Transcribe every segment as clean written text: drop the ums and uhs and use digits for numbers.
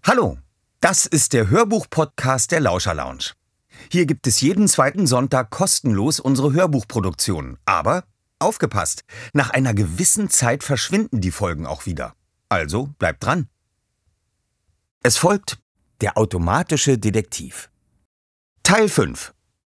Hallo, das ist der Hörbuch-Podcast der Lauscher Lounge. Hier gibt es jeden zweiten Sonntag kostenlos unsere Hörbuchproduktionen. Aber aufgepasst, nach einer gewissen Zeit verschwinden die Folgen auch wieder. Also bleibt dran. Es folgt der automatische Detektiv. Teil 5.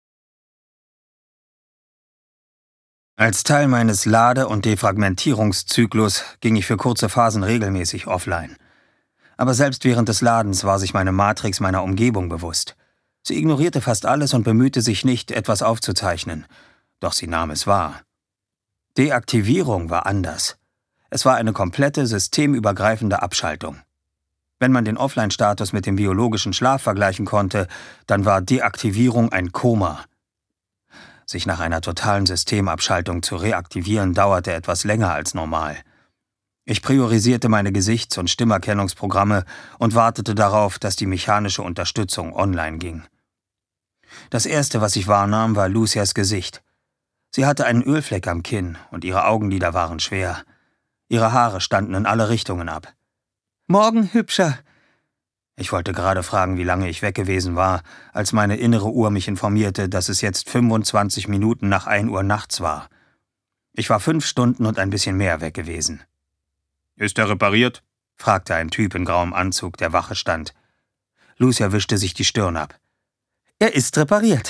Als Teil meines Lade- und Defragmentierungszyklus ging ich für kurze Phasen regelmäßig offline. Aber selbst während des Ladens war sich meine Matrix meiner Umgebung bewusst. Sie ignorierte fast alles und bemühte sich nicht, etwas aufzuzeichnen. Doch sie nahm es wahr. Deaktivierung war anders. Es war eine komplette, systemübergreifende Abschaltung. Wenn man den Offline-Status mit dem biologischen Schlaf vergleichen konnte, dann war Deaktivierung ein Koma. Sich nach einer totalen Systemabschaltung zu reaktivieren, dauerte etwas länger als normal. Ich priorisierte meine Gesichts- und Stimmerkennungsprogramme und wartete darauf, dass die mechanische Unterstützung online ging. Das Erste, was ich wahrnahm, war Lucias Gesicht. Sie hatte einen Ölfleck am Kinn und ihre Augenlider waren schwer. Ihre Haare standen in alle Richtungen ab. »Morgen, Hübscher!« Ich wollte gerade fragen, wie lange ich weg gewesen war, als meine innere Uhr mich informierte, dass es jetzt 25 Minuten nach 1 Uhr nachts war. Ich war 5 Stunden und ein bisschen mehr weg gewesen. »Ist er repariert?« fragte ein Typ in grauem Anzug, der Wache stand. Lucia wischte sich die Stirn ab. »Er ist repariert.«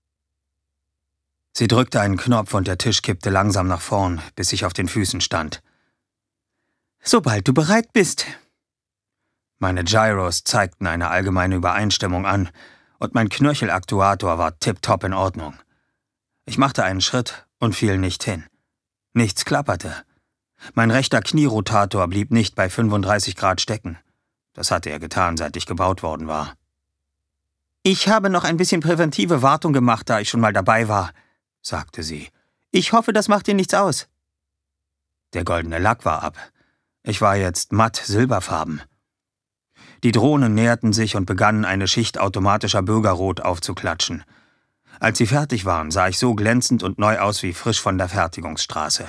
Sie drückte einen Knopf und der Tisch kippte langsam nach vorn, bis ich auf den Füßen stand. »Sobald du bereit bist.« Meine Gyros zeigten eine allgemeine Übereinstimmung an und mein Knöchelaktuator war tipptopp in Ordnung. Ich machte einen Schritt und fiel nicht hin. Nichts klapperte. Mein rechter Knierotator blieb nicht bei 35 Grad stecken. Das hatte er getan, seit ich gebaut worden war. »Ich habe noch ein bisschen präventive Wartung gemacht, da ich schon mal dabei war«, sagte sie. »Ich hoffe, das macht dir nichts aus.« Der goldene Lack war ab. Ich war jetzt matt silberfarben. Die Drohnen näherten sich und begannen eine Schicht automatischer Bürgerrot aufzuklatschen. Als sie fertig waren, sah ich so glänzend und neu aus wie frisch von der Fertigungsstraße.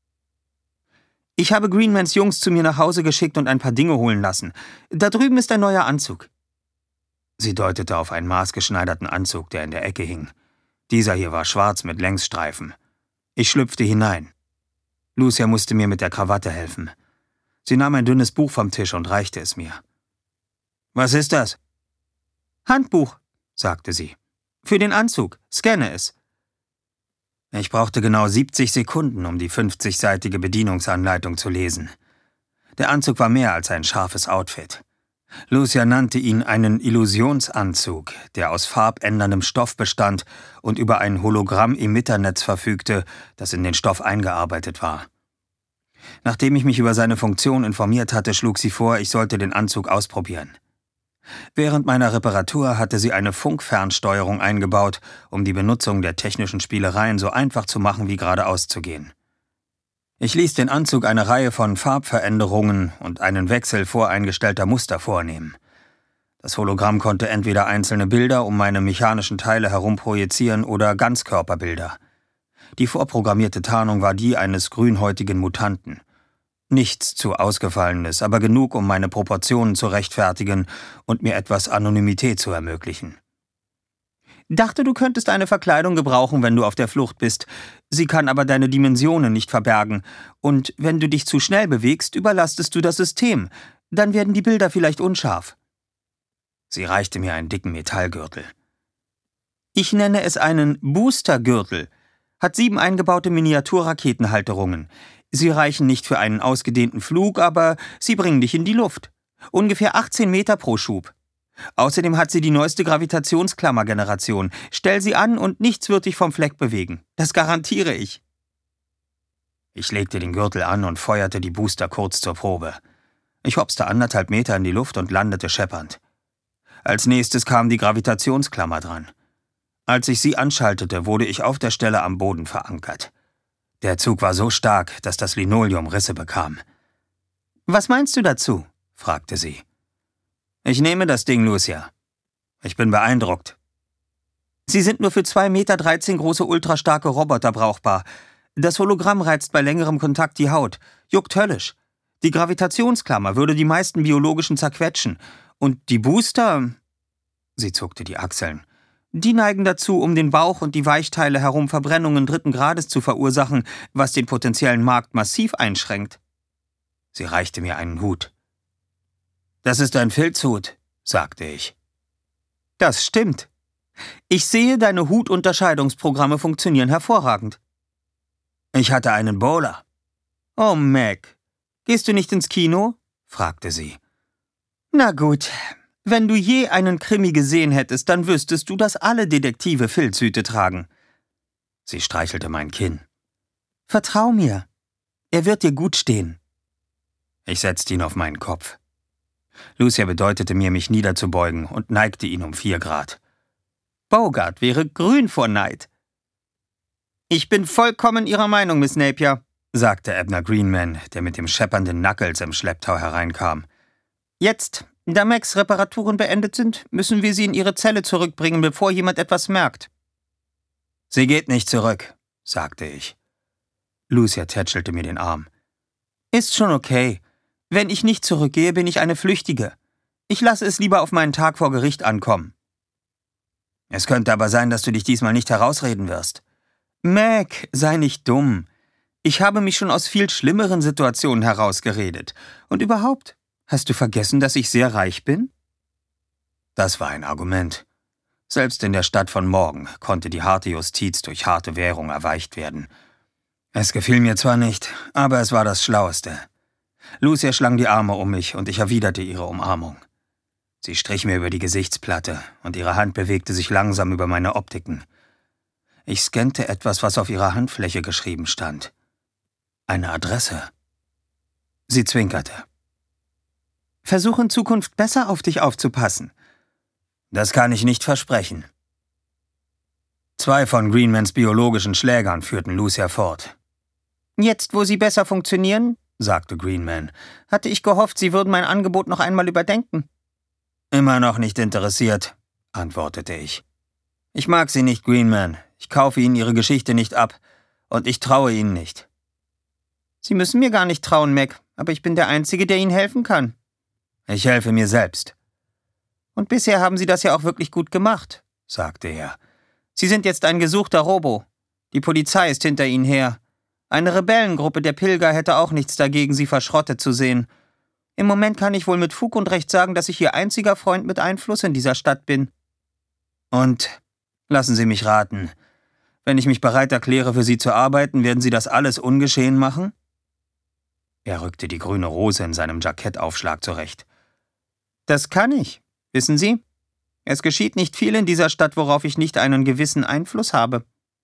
»Ich habe Greenmans Jungs zu mir nach Hause geschickt und ein paar Dinge holen lassen. Da drüben ist ein neuer Anzug.« Sie deutete auf einen maßgeschneiderten Anzug, der in der Ecke hing. Dieser hier war schwarz mit Längsstreifen. Ich schlüpfte hinein. Lucia musste mir mit der Krawatte helfen. Sie nahm ein dünnes Buch vom Tisch und reichte es mir. »Was ist das?« »Handbuch«, sagte sie. »Für den Anzug. Scanne es.« Ich brauchte genau 70 Sekunden, um die 50-seitige Bedienungsanleitung zu lesen. Der Anzug war mehr als ein scharfes Outfit. Lucia nannte ihn einen Illusionsanzug, der aus farbänderndem Stoff bestand und über ein Hologramm-Emitternetz verfügte, das in den Stoff eingearbeitet war. Nachdem ich mich über seine Funktion informiert hatte, schlug sie vor, ich sollte den Anzug ausprobieren. Während meiner Reparatur hatte sie eine Funkfernsteuerung eingebaut, um die Benutzung der technischen Spielereien so einfach zu machen wie geradeaus zu gehen. Ich ließ den Anzug eine Reihe von Farbveränderungen und einen Wechsel voreingestellter Muster vornehmen. Das Hologramm konnte entweder einzelne Bilder um meine mechanischen Teile herum projizieren oder Ganzkörperbilder. Die vorprogrammierte Tarnung war die eines grünhäutigen Mutanten. Nichts zu Ausgefallenes, aber genug, um meine Proportionen zu rechtfertigen und mir etwas Anonymität zu ermöglichen. »Dachte, du könntest eine Verkleidung gebrauchen, wenn du auf der Flucht bist. Sie kann aber deine Dimensionen nicht verbergen. Und wenn du dich zu schnell bewegst, überlastest du das System. Dann werden die Bilder vielleicht unscharf.« Sie reichte mir einen dicken Metallgürtel. »Ich nenne es einen Boostergürtel. Hat 7 eingebaute Miniaturraketenhalterungen. Sie reichen nicht für einen ausgedehnten Flug, aber sie bringen dich in die Luft. Ungefähr 18 Meter pro Schub. Außerdem hat sie die neueste Gravitationsklammer-Generation. Stell sie an und nichts wird dich vom Fleck bewegen. Das garantiere ich.« Ich legte den Gürtel an und feuerte die Booster kurz zur Probe. Ich hopste 1,5 Meter in die Luft und landete scheppernd. Als nächstes kam die Gravitationsklammer dran. Als ich sie anschaltete, wurde ich auf der Stelle am Boden verankert. Der Zug war so stark, dass das Linoleum Risse bekam. »Was meinst du dazu?« fragte sie. »Ich nehme das Ding, Lucia. Ich bin beeindruckt.« »Sie sind nur für 2,13 Meter große ultrastarke Roboter brauchbar. Das Hologramm reizt bei längerem Kontakt die Haut. Juckt höllisch. Die Gravitationsklammer würde die meisten biologischen zerquetschen. Und die Booster? Sie zuckte die Achseln. Die neigen dazu, um den Bauch und die Weichteile herum Verbrennungen 3. Grades zu verursachen, was den potenziellen Markt massiv einschränkt. Sie reichte mir einen Hut. »Das ist ein Filzhut«, sagte ich. »Das stimmt. Ich sehe, deine Hutunterscheidungsprogramme funktionieren hervorragend.« »Ich hatte einen Bowler.« »Oh, Meg, gehst du nicht ins Kino?« fragte sie. »Na gut, wenn du je einen Krimi gesehen hättest, dann wüsstest du, dass alle Detektive Filzhüte tragen.« Sie streichelte mein Kinn. »Vertrau mir, er wird dir gut stehen.« Ich setzte ihn auf meinen Kopf. Lucia bedeutete mir, mich niederzubeugen und neigte ihn um 4 Grad. Bogart wäre grün vor Neid. »Ich bin vollkommen Ihrer Meinung, Miss Napier«, sagte Abner Greenman, der mit dem scheppernden Knuckles im Schlepptau hereinkam. »Jetzt, da Macs Reparaturen beendet sind, müssen wir sie in ihre Zelle zurückbringen, bevor jemand etwas merkt.« »Sie geht nicht zurück«, sagte ich. Lucia tätschelte mir den Arm. »Ist schon okay. Wenn ich nicht zurückgehe, bin ich eine Flüchtige. Ich lasse es lieber auf meinen Tag vor Gericht ankommen.« »Es könnte aber sein, dass du dich diesmal nicht herausreden wirst.« »Mac, sei nicht dumm. Ich habe mich schon aus viel schlimmeren Situationen herausgeredet. Und überhaupt, hast du vergessen, dass ich sehr reich bin?« Das war ein Argument. Selbst in der Stadt von morgen konnte die harte Justiz durch harte Währung erweicht werden. Es gefiel mir zwar nicht, aber es war das Schlaueste. Lucia schlang die Arme um mich und ich erwiderte ihre Umarmung. Sie strich mir über die Gesichtsplatte und ihre Hand bewegte sich langsam über meine Optiken. Ich scannte etwas, was auf ihrer Handfläche geschrieben stand. Eine Adresse. Sie zwinkerte. »Versuch in Zukunft besser auf dich aufzupassen.« »Das kann ich nicht versprechen.« 2 von Greenmans biologischen Schlägern führten Lucia fort. »Jetzt, wo sie besser funktionieren«, sagte Greenman, »hatte ich gehofft, Sie würden mein Angebot noch einmal überdenken.« »Immer noch nicht interessiert«, antwortete ich. »Ich mag Sie nicht, Greenman. Ich kaufe Ihnen Ihre Geschichte nicht ab. Und ich traue Ihnen nicht.« »Sie müssen mir gar nicht trauen, Mac, aber ich bin der Einzige, der Ihnen helfen kann.« »Ich helfe mir selbst.« »Und bisher haben Sie das ja auch wirklich gut gemacht«, sagte er. »Sie sind jetzt ein gesuchter Robo. Die Polizei ist hinter Ihnen her. Eine Rebellengruppe der Pilger hätte auch nichts dagegen, Sie verschrottet zu sehen. Im Moment kann ich wohl mit Fug und Recht sagen, dass ich Ihr einziger Freund mit Einfluss in dieser Stadt bin.« »Und, lassen Sie mich raten, wenn ich mich bereit erkläre, für Sie zu arbeiten, werden Sie das alles ungeschehen machen?« Er rückte die grüne Rose in seinem Jackettaufschlag zurecht. »Das kann ich, wissen Sie? Es geschieht nicht viel in dieser Stadt, worauf ich nicht einen gewissen Einfluss habe.«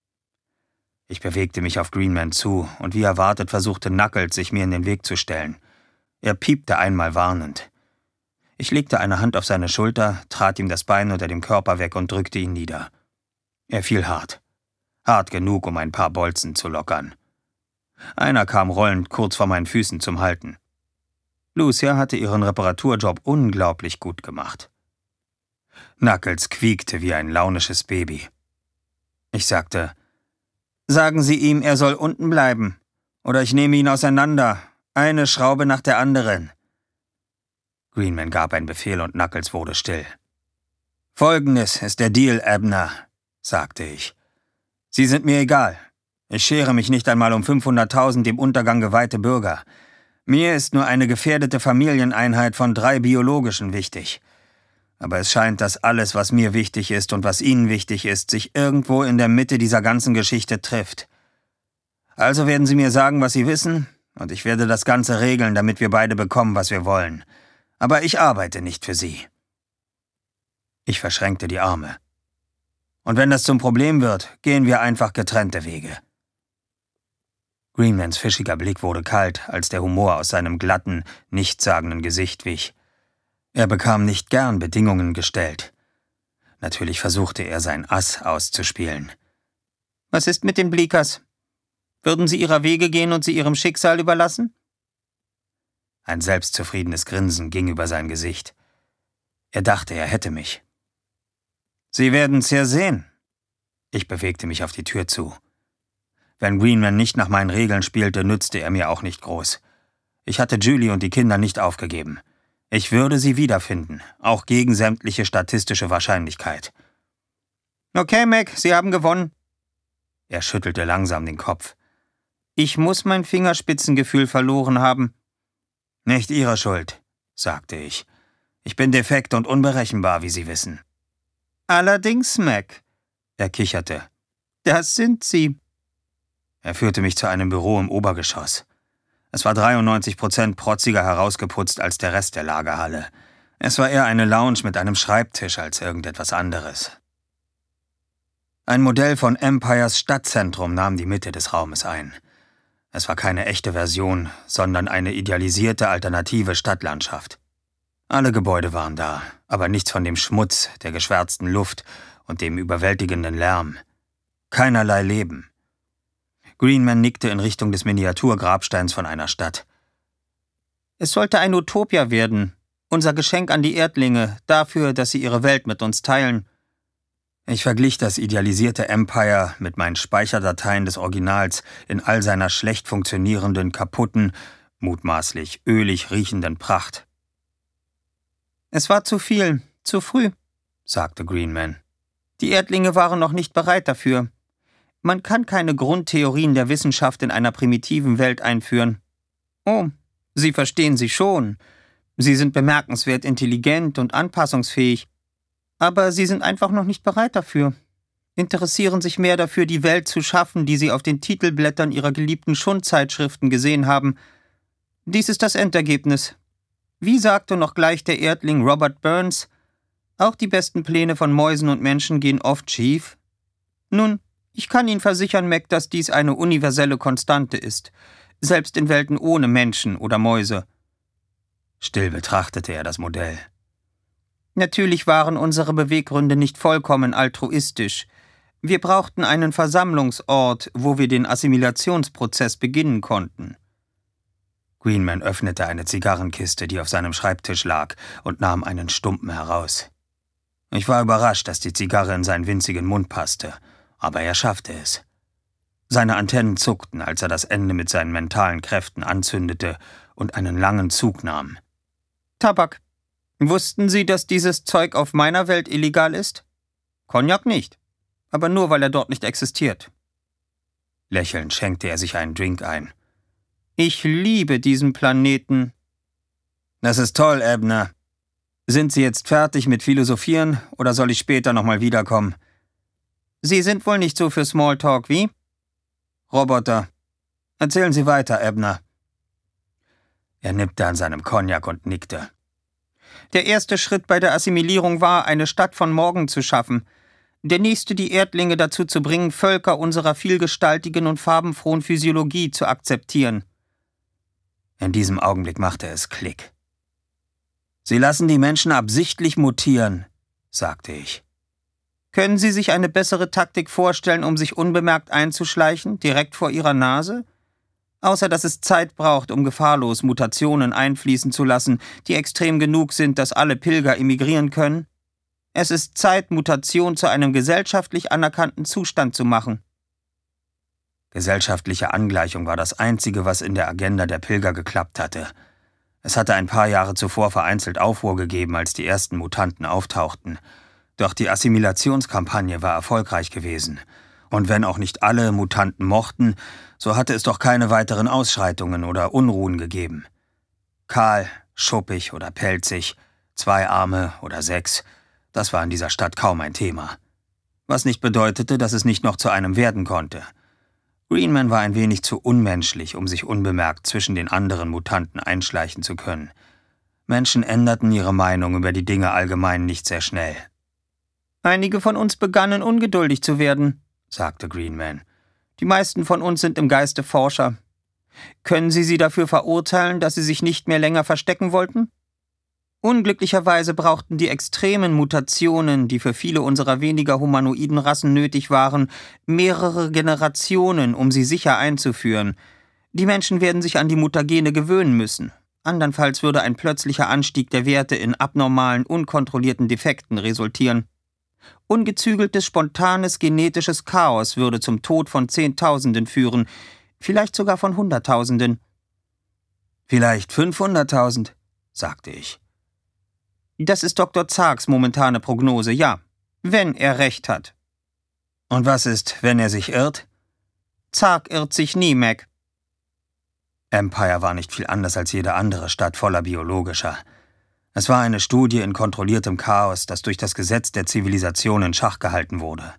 Ich bewegte mich auf Greenman zu, und wie erwartet versuchte Knuckles, sich mir in den Weg zu stellen. Er piepte einmal warnend. Ich legte eine Hand auf seine Schulter, trat ihm das Bein unter dem Körper weg und drückte ihn nieder. Er fiel hart. Hart genug, um ein paar Bolzen zu lockern. Einer kam rollend kurz vor meinen Füßen zum Halten. Lucia hatte ihren Reparaturjob unglaublich gut gemacht. Knuckles quiekte wie ein launisches Baby. Ich sagte, »Sagen Sie ihm, er soll unten bleiben, oder ich nehme ihn auseinander, eine Schraube nach der anderen.« Greenman gab einen Befehl und Knuckles wurde still. »Folgendes ist der Deal, Abner«, sagte ich. »Sie sind mir egal. Ich schere mich nicht einmal um 500.000 dem Untergang geweihte Bürger. Mir ist nur eine gefährdete Familieneinheit von 3 biologischen wichtig. Aber es scheint, dass alles, was mir wichtig ist und was Ihnen wichtig ist, sich irgendwo in der Mitte dieser ganzen Geschichte trifft. Also werden Sie mir sagen, was Sie wissen, und ich werde das Ganze regeln, damit wir beide bekommen, was wir wollen. Aber ich arbeite nicht für Sie.« Ich verschränkte die Arme. »Und wenn das zum Problem wird, gehen wir einfach getrennte Wege.« Greenmans fischiger Blick wurde kalt, als der Humor aus seinem glatten, nichtssagenden Gesicht wich. Er bekam nicht gern Bedingungen gestellt. Natürlich versuchte er, sein Ass auszuspielen. »Was ist mit den Bleakers? Würden Sie Ihrer Wege gehen und sie ihrem Schicksal überlassen?« Ein selbstzufriedenes Grinsen ging über sein Gesicht. Er dachte, er hätte mich. »Sie werden's ja sehen.« Ich bewegte mich auf die Tür zu. Wenn Greenman nicht nach meinen Regeln spielte, nützte er mir auch nicht groß. Ich hatte Julie und die Kinder nicht aufgegeben. Ich würde sie wiederfinden, auch gegen sämtliche statistische Wahrscheinlichkeit. Okay, Mac, Sie haben gewonnen. Er schüttelte langsam den Kopf. Ich muss mein Fingerspitzengefühl verloren haben. Nicht Ihre Schuld, sagte ich. Ich bin defekt und unberechenbar, wie Sie wissen. Allerdings, Mac, er kicherte. Das sind Sie. Er führte mich zu einem Büro im Obergeschoss. Es war 93% protziger herausgeputzt als der Rest der Lagerhalle. Es war eher eine Lounge mit einem Schreibtisch als irgendetwas anderes. Ein Modell von Empires Stadtzentrum nahm die Mitte des Raumes ein. Es war keine echte Version, sondern eine idealisierte alternative Stadtlandschaft. Alle Gebäude waren da, aber nichts von dem Schmutz, der geschwärzten Luft und dem überwältigenden Lärm. Keinerlei Leben. Greenman nickte in Richtung des Miniaturgrabsteins von einer Stadt. Es sollte ein Utopia werden, unser Geschenk an die Erdlinge, dafür, dass sie ihre Welt mit uns teilen. Ich verglich das idealisierte Empire mit meinen Speicherdateien des Originals in all seiner schlecht funktionierenden, kaputten, mutmaßlich ölig riechenden Pracht. Es war zu viel, zu früh, sagte Greenman. Die Erdlinge waren noch nicht bereit dafür. Man kann keine Grundtheorien der Wissenschaft in einer primitiven Welt einführen. Oh, Sie verstehen sie schon. Sie sind bemerkenswert intelligent und anpassungsfähig. Aber sie sind einfach noch nicht bereit dafür. Interessieren sich mehr dafür, die Welt zu schaffen, die sie auf den Titelblättern ihrer geliebten Schundzeitschriften gesehen haben. Dies ist das Endergebnis. Wie sagte noch gleich der Erdling Robert Burns, auch die besten Pläne von Mäusen und Menschen gehen oft schief. Nun, ich kann Ihnen versichern, Mac, dass dies eine universelle Konstante ist, selbst in Welten ohne Menschen oder Mäuse. Still betrachtete er das Modell. Natürlich waren unsere Beweggründe nicht vollkommen altruistisch. Wir brauchten einen Versammlungsort, wo wir den Assimilationsprozess beginnen konnten. Greenman öffnete eine Zigarrenkiste, die auf seinem Schreibtisch lag, und nahm einen Stumpen heraus. Ich war überrascht, dass die Zigarre in seinen winzigen Mund passte, aber er schaffte es. Seine Antennen zuckten, als er das Ende mit seinen mentalen Kräften anzündete und einen langen Zug nahm. Tabak. Wussten Sie, dass dieses Zeug auf meiner Welt illegal ist? Cognac nicht, aber nur, weil er dort nicht existiert. Lächelnd schenkte er sich einen Drink ein. Ich liebe diesen Planeten. Das ist toll, Abner. Sind Sie jetzt fertig mit Philosophieren oder soll ich später nochmal wiederkommen? Sie sind wohl nicht so für Smalltalk, wie? Roboter. Erzählen Sie weiter, Abner. Er nippte an seinem Cognac und nickte. Der erste Schritt bei der Assimilierung war, eine Stadt von morgen zu schaffen. Der nächste, die Erdlinge dazu zu bringen, Völker unserer vielgestaltigen und farbenfrohen Physiologie zu akzeptieren. In diesem Augenblick machte es Klick. Sie lassen die Menschen absichtlich mutieren, sagte ich. Können Sie sich eine bessere Taktik vorstellen, um sich unbemerkt einzuschleichen, direkt vor Ihrer Nase? Außer dass es Zeit braucht, um gefahrlos Mutationen einfließen zu lassen, die extrem genug sind, dass alle Pilger emigrieren können. Es ist Zeit, Mutation zu einem gesellschaftlich anerkannten Zustand zu machen. Gesellschaftliche Angleichung war das Einzige, was in der Agenda der Pilger geklappt hatte. Es hatte ein paar Jahre zuvor vereinzelt Aufruhr gegeben, als die ersten Mutanten auftauchten. Doch die Assimilationskampagne war erfolgreich gewesen. Und wenn auch nicht alle Mutanten mochten, so hatte es doch keine weiteren Ausschreitungen oder Unruhen gegeben. Kahl, schuppig oder pelzig, 2 Arme oder 6, das war in dieser Stadt kaum ein Thema. Was nicht bedeutete, dass es nicht noch zu einem werden konnte. Greenman war ein wenig zu unmenschlich, um sich unbemerkt zwischen den anderen Mutanten einschleichen zu können. Menschen änderten ihre Meinung über die Dinge allgemein nicht sehr schnell. Einige von uns begannen ungeduldig zu werden, sagte Greenman. Die meisten von uns sind im Geiste Forscher. Können Sie sie dafür verurteilen, dass sie sich nicht mehr länger verstecken wollten? Unglücklicherweise brauchten die extremen Mutationen, die für viele unserer weniger humanoiden Rassen nötig waren, mehrere Generationen, um sie sicher einzuführen. Die Menschen werden sich an die Mutagene gewöhnen müssen. Andernfalls würde ein plötzlicher Anstieg der Werte in abnormalen, unkontrollierten Defekten resultieren. Ungezügeltes, spontanes genetisches Chaos würde zum Tod von Zehntausenden führen, vielleicht sogar von Hunderttausenden. Vielleicht 500.000, sagte ich. Das ist Dr. Zarks momentane Prognose, ja. Wenn er recht hat. Und was ist, wenn er sich irrt? Zark irrt sich nie, Mac. Empire war nicht viel anders als jede andere Stadt voller Biologischer. Es war eine Studie in kontrolliertem Chaos, das durch das Gesetz der Zivilisation in Schach gehalten wurde.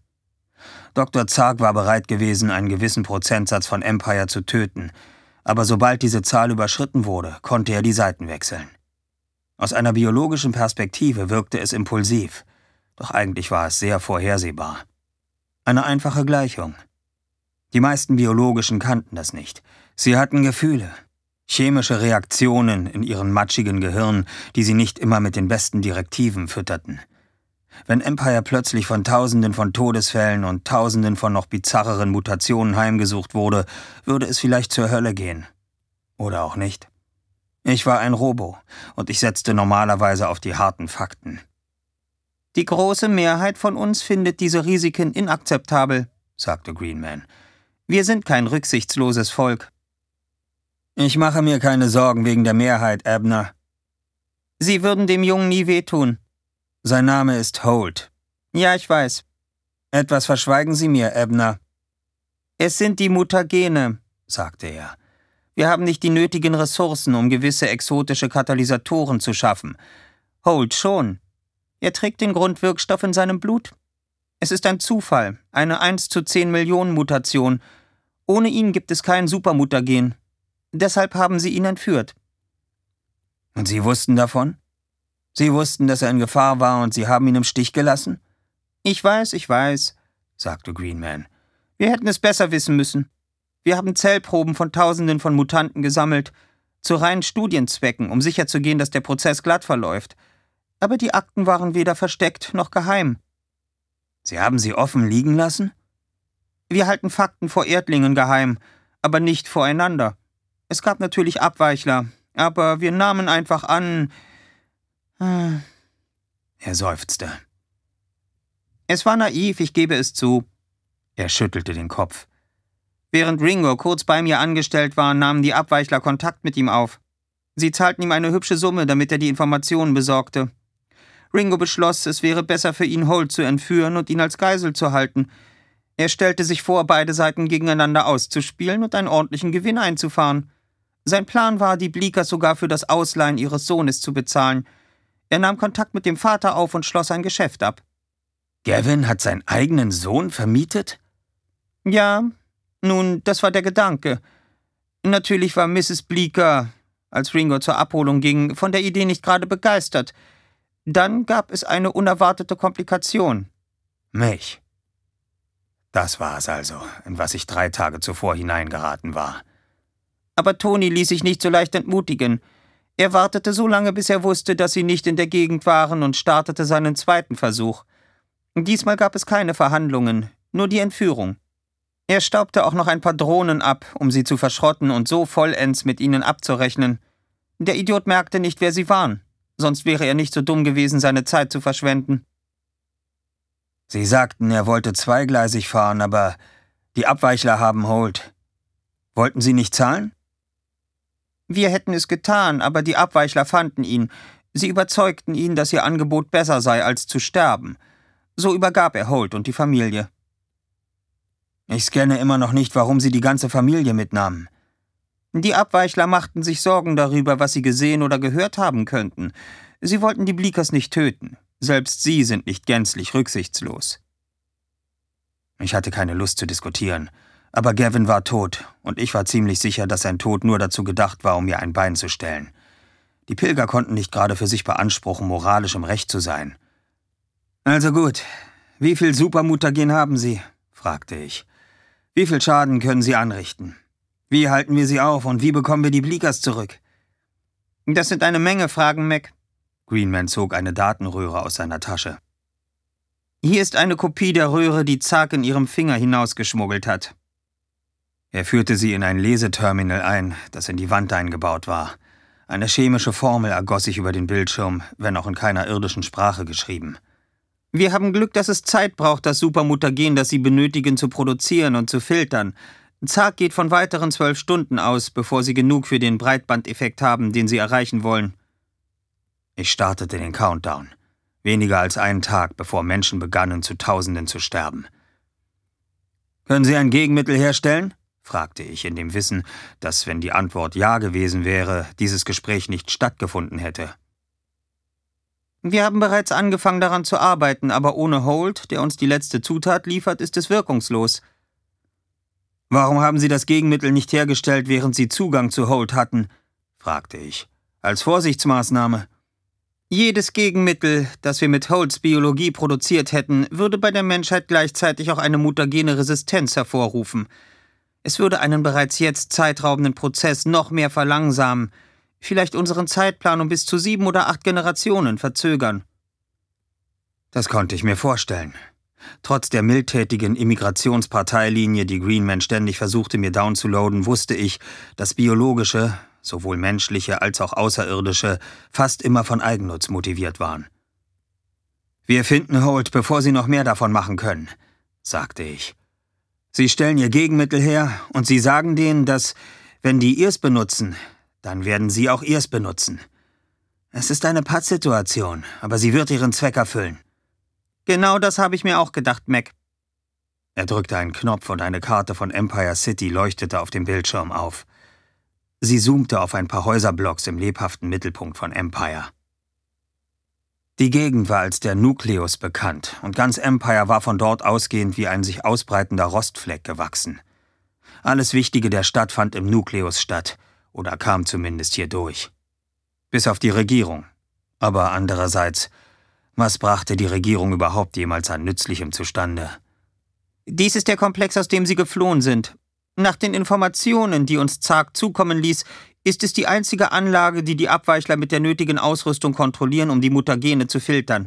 Dr. Zark war bereit gewesen, einen gewissen Prozentsatz von Empire zu töten, aber sobald diese Zahl überschritten wurde, konnte er die Seiten wechseln. Aus einer biologischen Perspektive wirkte es impulsiv, doch eigentlich war es sehr vorhersehbar. Eine einfache Gleichung. Die meisten Biologischen kannten das nicht. Sie hatten Gefühle, chemische Reaktionen in ihren matschigen Gehirnen, die sie nicht immer mit den besten Direktiven fütterten. Wenn Empire plötzlich von Tausenden von Todesfällen und Tausenden von noch bizarreren Mutationen heimgesucht wurde, würde es vielleicht zur Hölle gehen. Oder auch nicht. Ich war ein Robo und ich setzte normalerweise auf die harten Fakten. Die große Mehrheit von uns findet diese Risiken inakzeptabel, sagte Greenman. Wir sind kein rücksichtsloses Volk. Ich mache mir keine Sorgen wegen der Mehrheit, Abner. Sie würden dem Jungen nie wehtun. Sein Name ist Holt. Ja, ich weiß. Etwas verschweigen Sie mir, Abner. Es sind die Mutagene, sagte er. Wir haben nicht die nötigen Ressourcen, um gewisse exotische Katalysatoren zu schaffen. Holt schon. Er trägt den Grundwirkstoff in seinem Blut. Es ist ein Zufall, eine 1:10 Millionen Mutation. Ohne ihn gibt es kein Supermutagen. Deshalb haben sie ihn entführt. Und Sie wussten davon? Sie wussten, dass er in Gefahr war und Sie haben ihn im Stich gelassen? Ich weiß, sagte Greenman. Wir hätten es besser wissen müssen. Wir haben Zellproben von Tausenden von Mutanten gesammelt, zu reinen Studienzwecken, um sicherzugehen, dass der Prozess glatt verläuft. Aber die Akten waren weder versteckt noch geheim. Sie haben sie offen liegen lassen? Wir halten Fakten vor Erdlingen geheim, aber nicht voreinander. Es gab natürlich Abweichler, aber wir nahmen einfach an... Er seufzte. Es war naiv, ich gebe es zu. Er schüttelte den Kopf. Während Ringo kurz bei mir angestellt war, nahmen die Abweichler Kontakt mit ihm auf. Sie zahlten ihm eine hübsche Summe, damit er die Informationen besorgte. Ringo beschloss, es wäre besser für ihn, Holt zu entführen und ihn als Geisel zu halten. Er stellte sich vor, beide Seiten gegeneinander auszuspielen und einen ordentlichen Gewinn einzufahren. Sein Plan war, die Bleakers sogar für das Ausleihen ihres Sohnes zu bezahlen. Er nahm Kontakt mit dem Vater auf und schloss ein Geschäft ab. Gavin hat seinen eigenen Sohn vermietet? Ja, nun, das war der Gedanke. Natürlich war Mrs. Bleeker, als Ringo zur Abholung ging, von der Idee nicht gerade begeistert. Dann gab es eine unerwartete Komplikation. Mich. Das war es also, in was ich 3 Tage zuvor hineingeraten war. Aber Tony ließ sich nicht so leicht entmutigen. Er wartete so lange, bis er wusste, dass sie nicht in der Gegend waren und startete seinen zweiten Versuch. Diesmal gab es keine Verhandlungen, nur die Entführung. Er staubte auch noch ein paar Drohnen ab, um sie zu verschrotten und so vollends mit ihnen abzurechnen. Der Idiot merkte nicht, wer sie waren. Sonst wäre er nicht so dumm gewesen, seine Zeit zu verschwenden. Sie sagten, er wollte zweigleisig fahren, aber die Abweichler haben Holt. Wollten Sie nicht zahlen? Wir hätten es getan, aber die Abweichler fanden ihn. Sie überzeugten ihn, dass ihr Angebot besser sei, als zu sterben. So übergab er Holt und die Familie. Ich scanne immer noch nicht, warum Sie die ganze Familie mitnahmen. Die Abweichler machten sich Sorgen darüber, was sie gesehen oder gehört haben könnten. Sie wollten die Bleakers nicht töten. Selbst sie sind nicht gänzlich rücksichtslos. Ich hatte keine Lust zu diskutieren. Aber Gavin war tot, und ich war ziemlich sicher, dass sein Tod nur dazu gedacht war, um mir ein Bein zu stellen. Die Pilger konnten nicht gerade für sich beanspruchen, moralisch im Recht zu sein. »Also gut, wie viel Supermutagen haben Sie?« fragte ich. »Wie viel Schaden können Sie anrichten? Wie halten wir sie auf und wie bekommen wir die Bleakers zurück?« »Das sind eine Menge Fragen, Mac.« Greenman zog eine Datenröhre aus seiner Tasche. »Hier ist eine Kopie der Röhre, die Zark in ihrem Finger hinausgeschmuggelt hat.« Er führte sie in ein Leseterminal ein, das in die Wand eingebaut war. Eine chemische Formel ergoss sich über den Bildschirm, wenn auch in keiner irdischen Sprache geschrieben. »Wir haben Glück, dass es Zeit braucht, das Supermutagen, das Sie benötigen, zu produzieren und zu filtern. Zark geht von weiteren 12 Stunden aus, bevor Sie genug für den Breitbandeffekt haben, den Sie erreichen wollen.« Ich startete den Countdown. Weniger als einen Tag, bevor Menschen begannen, zu Tausenden zu sterben. »Können Sie ein Gegenmittel herstellen?« fragte ich, in dem Wissen, dass, wenn die Antwort Ja gewesen wäre, dieses Gespräch nicht stattgefunden hätte. »Wir haben bereits angefangen, daran zu arbeiten, aber ohne Holt, der uns die letzte Zutat liefert, ist es wirkungslos.« »Warum haben Sie das Gegenmittel nicht hergestellt, während Sie Zugang zu Holt hatten?« fragte ich. »Als Vorsichtsmaßnahme?« »Jedes Gegenmittel, das wir mit Holts Biologie produziert hätten, würde bei der Menschheit gleichzeitig auch eine mutagene Resistenz hervorrufen. Es würde einen bereits jetzt zeitraubenden Prozess noch mehr verlangsamen, vielleicht unseren Zeitplan um bis zu 7 oder 8 Generationen verzögern.« Das konnte ich mir vorstellen. Trotz der mildtätigen Immigrationsparteilinie, die Greenman ständig versuchte, mir downzuladen, wusste ich, dass biologische, sowohl menschliche als auch außerirdische, fast immer von Eigennutz motiviert waren. »Wir finden Holt, bevor Sie noch mehr davon machen können«, sagte ich. »Sie stellen Ihr Gegenmittel her und Sie sagen denen, dass, wenn die Ihrs benutzen, dann werden Sie auch Ihrs benutzen. Es ist eine Pattsituation, aber sie wird ihren Zweck erfüllen.« »Genau das habe ich mir auch gedacht, Mac.« Er drückte einen Knopf und eine Karte von Empire City leuchtete auf dem Bildschirm auf. Sie zoomte auf ein paar Häuserblocks im lebhaften Mittelpunkt von Empire. Die Gegend war als der Nukleus bekannt und ganz Empire war von dort ausgehend wie ein sich ausbreitender Rostfleck gewachsen. Alles Wichtige der Stadt fand im Nukleus statt oder kam zumindest hier durch. Bis auf die Regierung. Aber andererseits, was brachte die Regierung überhaupt jemals an Nützlichem zustande? »Dies ist der Komplex, aus dem Sie geflohen sind. Nach den Informationen, die uns Zark zukommen ließ, ist es die einzige Anlage, die die Abweichler mit der nötigen Ausrüstung kontrollieren, um die Mutagene zu filtern.«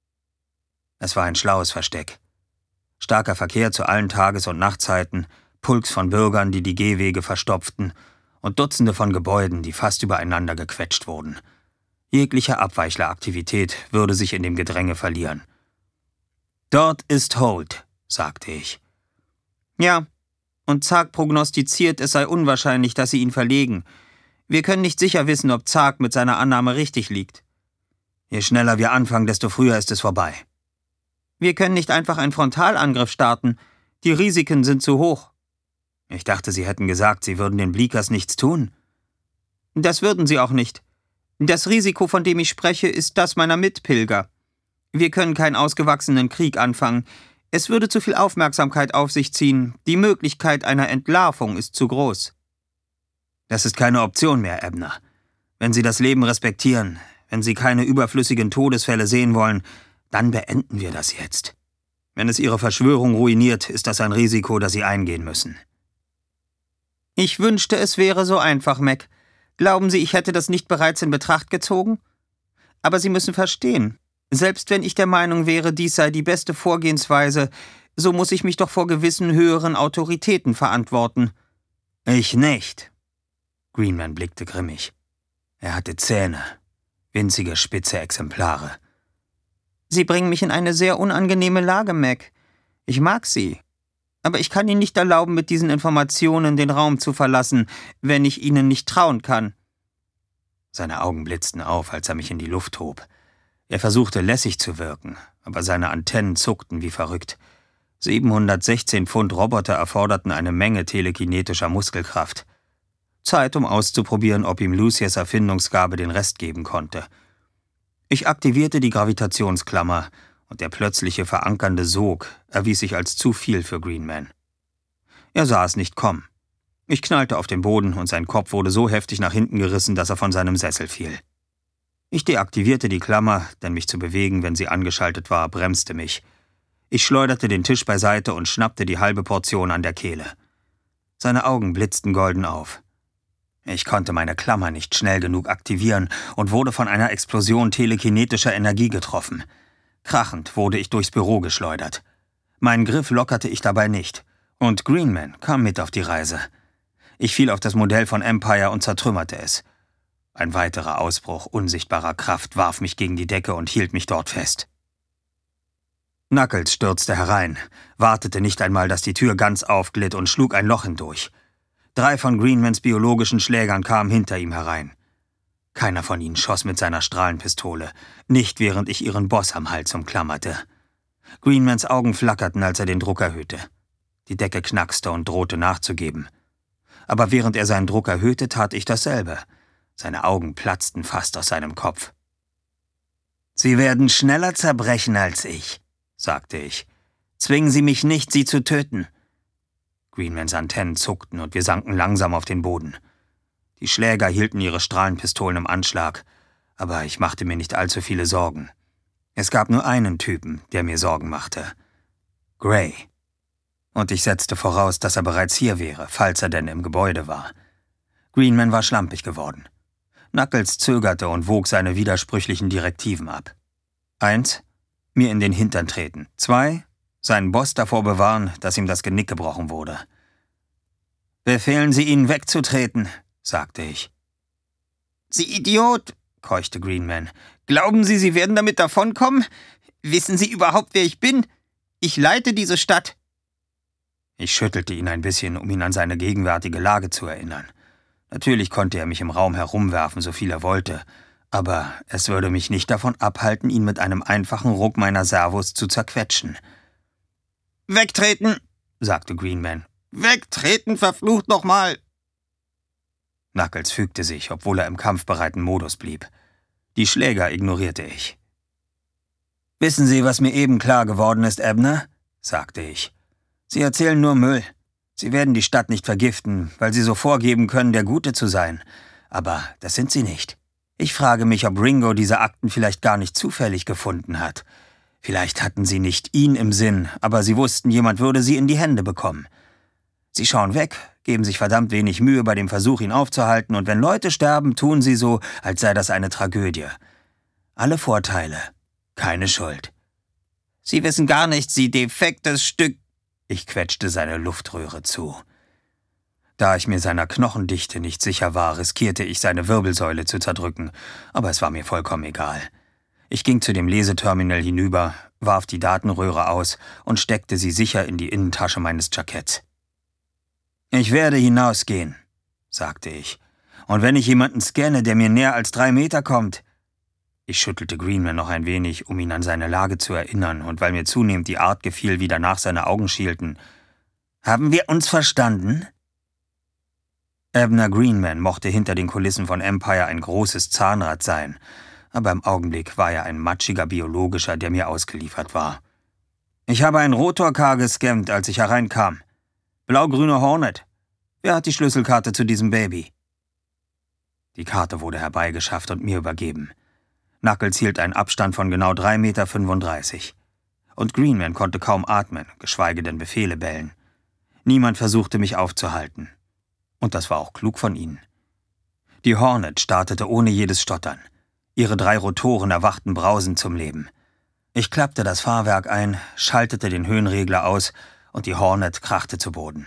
Es war ein schlaues Versteck. Starker Verkehr zu allen Tages- und Nachtzeiten, Pulks von Bürgern, die die Gehwege verstopften, und Dutzende von Gebäuden, die fast übereinander gequetscht wurden. Jegliche Abweichleraktivität würde sich in dem Gedränge verlieren. »Dort ist Holt«, sagte ich. »Ja, und Zark prognostiziert, es sei unwahrscheinlich, dass sie ihn verlegen. Wir können nicht sicher wissen, ob Zark mit seiner Annahme richtig liegt.« »Je schneller wir anfangen, desto früher ist es vorbei.« »Wir können nicht einfach einen Frontalangriff starten. Die Risiken sind zu hoch.« »Ich dachte, Sie hätten gesagt, Sie würden den Bleakers nichts tun.« »Das würden sie auch nicht. Das Risiko, von dem ich spreche, ist das meiner Mitpilger. Wir können keinen ausgewachsenen Krieg anfangen. Es würde zu viel Aufmerksamkeit auf sich ziehen. Die Möglichkeit einer Entlarvung ist zu groß.« »Das ist keine Option mehr, Ebner. Wenn Sie das Leben respektieren, wenn Sie keine überflüssigen Todesfälle sehen wollen, dann beenden wir das jetzt. Wenn es Ihre Verschwörung ruiniert, ist das ein Risiko, das Sie eingehen müssen.« »Ich wünschte, es wäre so einfach, Mac. Glauben Sie, ich hätte das nicht bereits in Betracht gezogen? Aber Sie müssen verstehen, selbst wenn ich der Meinung wäre, dies sei die beste Vorgehensweise, so muss ich mich doch vor gewissen höheren Autoritäten verantworten.« »Ich nicht.« Greenman blickte grimmig. Er hatte Zähne, winzige, spitze Exemplare. »Sie bringen mich in eine sehr unangenehme Lage, Mac. Ich mag Sie. Aber ich kann Ihnen nicht erlauben, mit diesen Informationen den Raum zu verlassen, wenn ich Ihnen nicht trauen kann.« Seine Augen blitzten auf, als er mich in die Luft hob. Er versuchte lässig zu wirken, aber seine Antennen zuckten wie verrückt. 716 Pfund Roboter erforderten eine Menge telekinetischer Muskelkraft. Zeit, um auszuprobieren, ob ihm Lucias Erfindungsgabe den Rest geben konnte. Ich aktivierte die Gravitationsklammer, und der plötzliche verankernde Sog erwies sich als zu viel für Greenman. Er sah es nicht kommen. Ich knallte auf den Boden und sein Kopf wurde so heftig nach hinten gerissen, dass er von seinem Sessel fiel. Ich deaktivierte die Klammer, denn mich zu bewegen, wenn sie angeschaltet war, bremste mich. Ich schleuderte den Tisch beiseite und schnappte die halbe Portion an der Kehle. Seine Augen blitzten golden auf. Ich konnte meine Klammer nicht schnell genug aktivieren und wurde von einer Explosion telekinetischer Energie getroffen. Krachend wurde ich durchs Büro geschleudert. Meinen Griff lockerte ich dabei nicht, und Greenman kam mit auf die Reise. Ich fiel auf das Modell von Empire und zertrümmerte es. Ein weiterer Ausbruch unsichtbarer Kraft warf mich gegen die Decke und hielt mich dort fest. Knuckles stürzte herein, wartete nicht einmal, dass die Tür ganz aufglitt und schlug ein Loch hindurch. 3 von Greenmans biologischen Schlägern kamen hinter ihm herein. Keiner von ihnen schoss mit seiner Strahlenpistole, nicht während ich ihren Boss am Hals umklammerte. Greenmans Augen flackerten, als er den Druck erhöhte. Die Decke knackste und drohte nachzugeben. Aber während er seinen Druck erhöhte, tat ich dasselbe. Seine Augen platzten fast aus seinem Kopf. »Sie werden schneller zerbrechen als ich«, sagte ich. »Zwingen Sie mich nicht, Sie zu töten.« Greenmans Antennen zuckten und wir sanken langsam auf den Boden. Die Schläger hielten ihre Strahlenpistolen im Anschlag, aber ich machte mir nicht allzu viele Sorgen. Es gab nur einen Typen, der mir Sorgen machte. Gray. Und ich setzte voraus, dass er bereits hier wäre, falls er denn im Gebäude war. Greenman war schlampig geworden. Knuckles zögerte und wog seine widersprüchlichen Direktiven ab. 1. Mir in den Hintern treten. 2. Seinen Boss davor bewahren, dass ihm das Genick gebrochen wurde. »Befehlen Sie ihnen wegzutreten«, sagte ich. »Sie Idiot«, keuchte Greenman. »Glauben Sie, Sie werden damit davonkommen? Wissen Sie überhaupt, wer ich bin? Ich leite diese Stadt.« Ich schüttelte ihn ein bisschen, um ihn an seine gegenwärtige Lage zu erinnern. Natürlich konnte er mich im Raum herumwerfen, so viel er wollte, aber es würde mich nicht davon abhalten, ihn mit einem einfachen Ruck meiner Servos zu zerquetschen. »Wegtreten«, sagte Greenman. »Wegtreten, verflucht nochmal!« Knuckles fügte sich, obwohl er im kampfbereiten Modus blieb. Die Schläger ignorierte ich. »Wissen Sie, was mir eben klar geworden ist, Abner?«, sagte ich. »Sie erzählen nur Müll. Sie werden die Stadt nicht vergiften, weil Sie so vorgeben können, der Gute zu sein. Aber das sind Sie nicht. Ich frage mich, ob Ringo diese Akten vielleicht gar nicht zufällig gefunden hat. Vielleicht hatten Sie nicht ihn im Sinn, aber Sie wussten, jemand würde sie in die Hände bekommen. Sie schauen weg, geben sich verdammt wenig Mühe bei dem Versuch, ihn aufzuhalten, und wenn Leute sterben, tun sie so, als sei das eine Tragödie. Alle Vorteile, keine Schuld.« »Sie wissen gar nichts, Sie defektes Stück«, ich quetschte seine Luftröhre zu. Da ich mir seiner Knochendichte nicht sicher war, riskierte ich, seine Wirbelsäule zu zerdrücken, aber es war mir vollkommen egal. Ich ging zu dem Leseterminal hinüber, warf die Datenröhre aus und steckte sie sicher in die Innentasche meines Jacketts. »Ich werde hinausgehen«, sagte ich. »Und wenn ich jemanden scanne, der mir näher als 3 Meter kommt...« Ich schüttelte Greenman noch ein wenig, um ihn an seine Lage zu erinnern, und weil mir zunehmend die Art gefiel, wie danach seine Augen schielten. »Haben wir uns verstanden?« Abner Greenman mochte hinter den Kulissen von Empire ein großes Zahnrad sein, aber im Augenblick war er ein matschiger Biologischer, der mir ausgeliefert war. »Ich habe ein Rotorcar gescannt, als ich hereinkam. Blau-grüne Hornet. Wer hat die Schlüsselkarte zu diesem Baby?« Die Karte wurde herbeigeschafft und mir übergeben. Knuckles hielt einen Abstand von genau 3,35 Meter. Und Greenman konnte kaum atmen, geschweige denn Befehle bellen. Niemand versuchte, mich aufzuhalten. Und das war auch klug von ihnen. Die Hornet startete ohne jedes Stottern. Ihre 3 Rotoren erwachten brausend zum Leben. Ich klappte das Fahrwerk ein, schaltete den Höhenregler aus und die Hornet krachte zu Boden.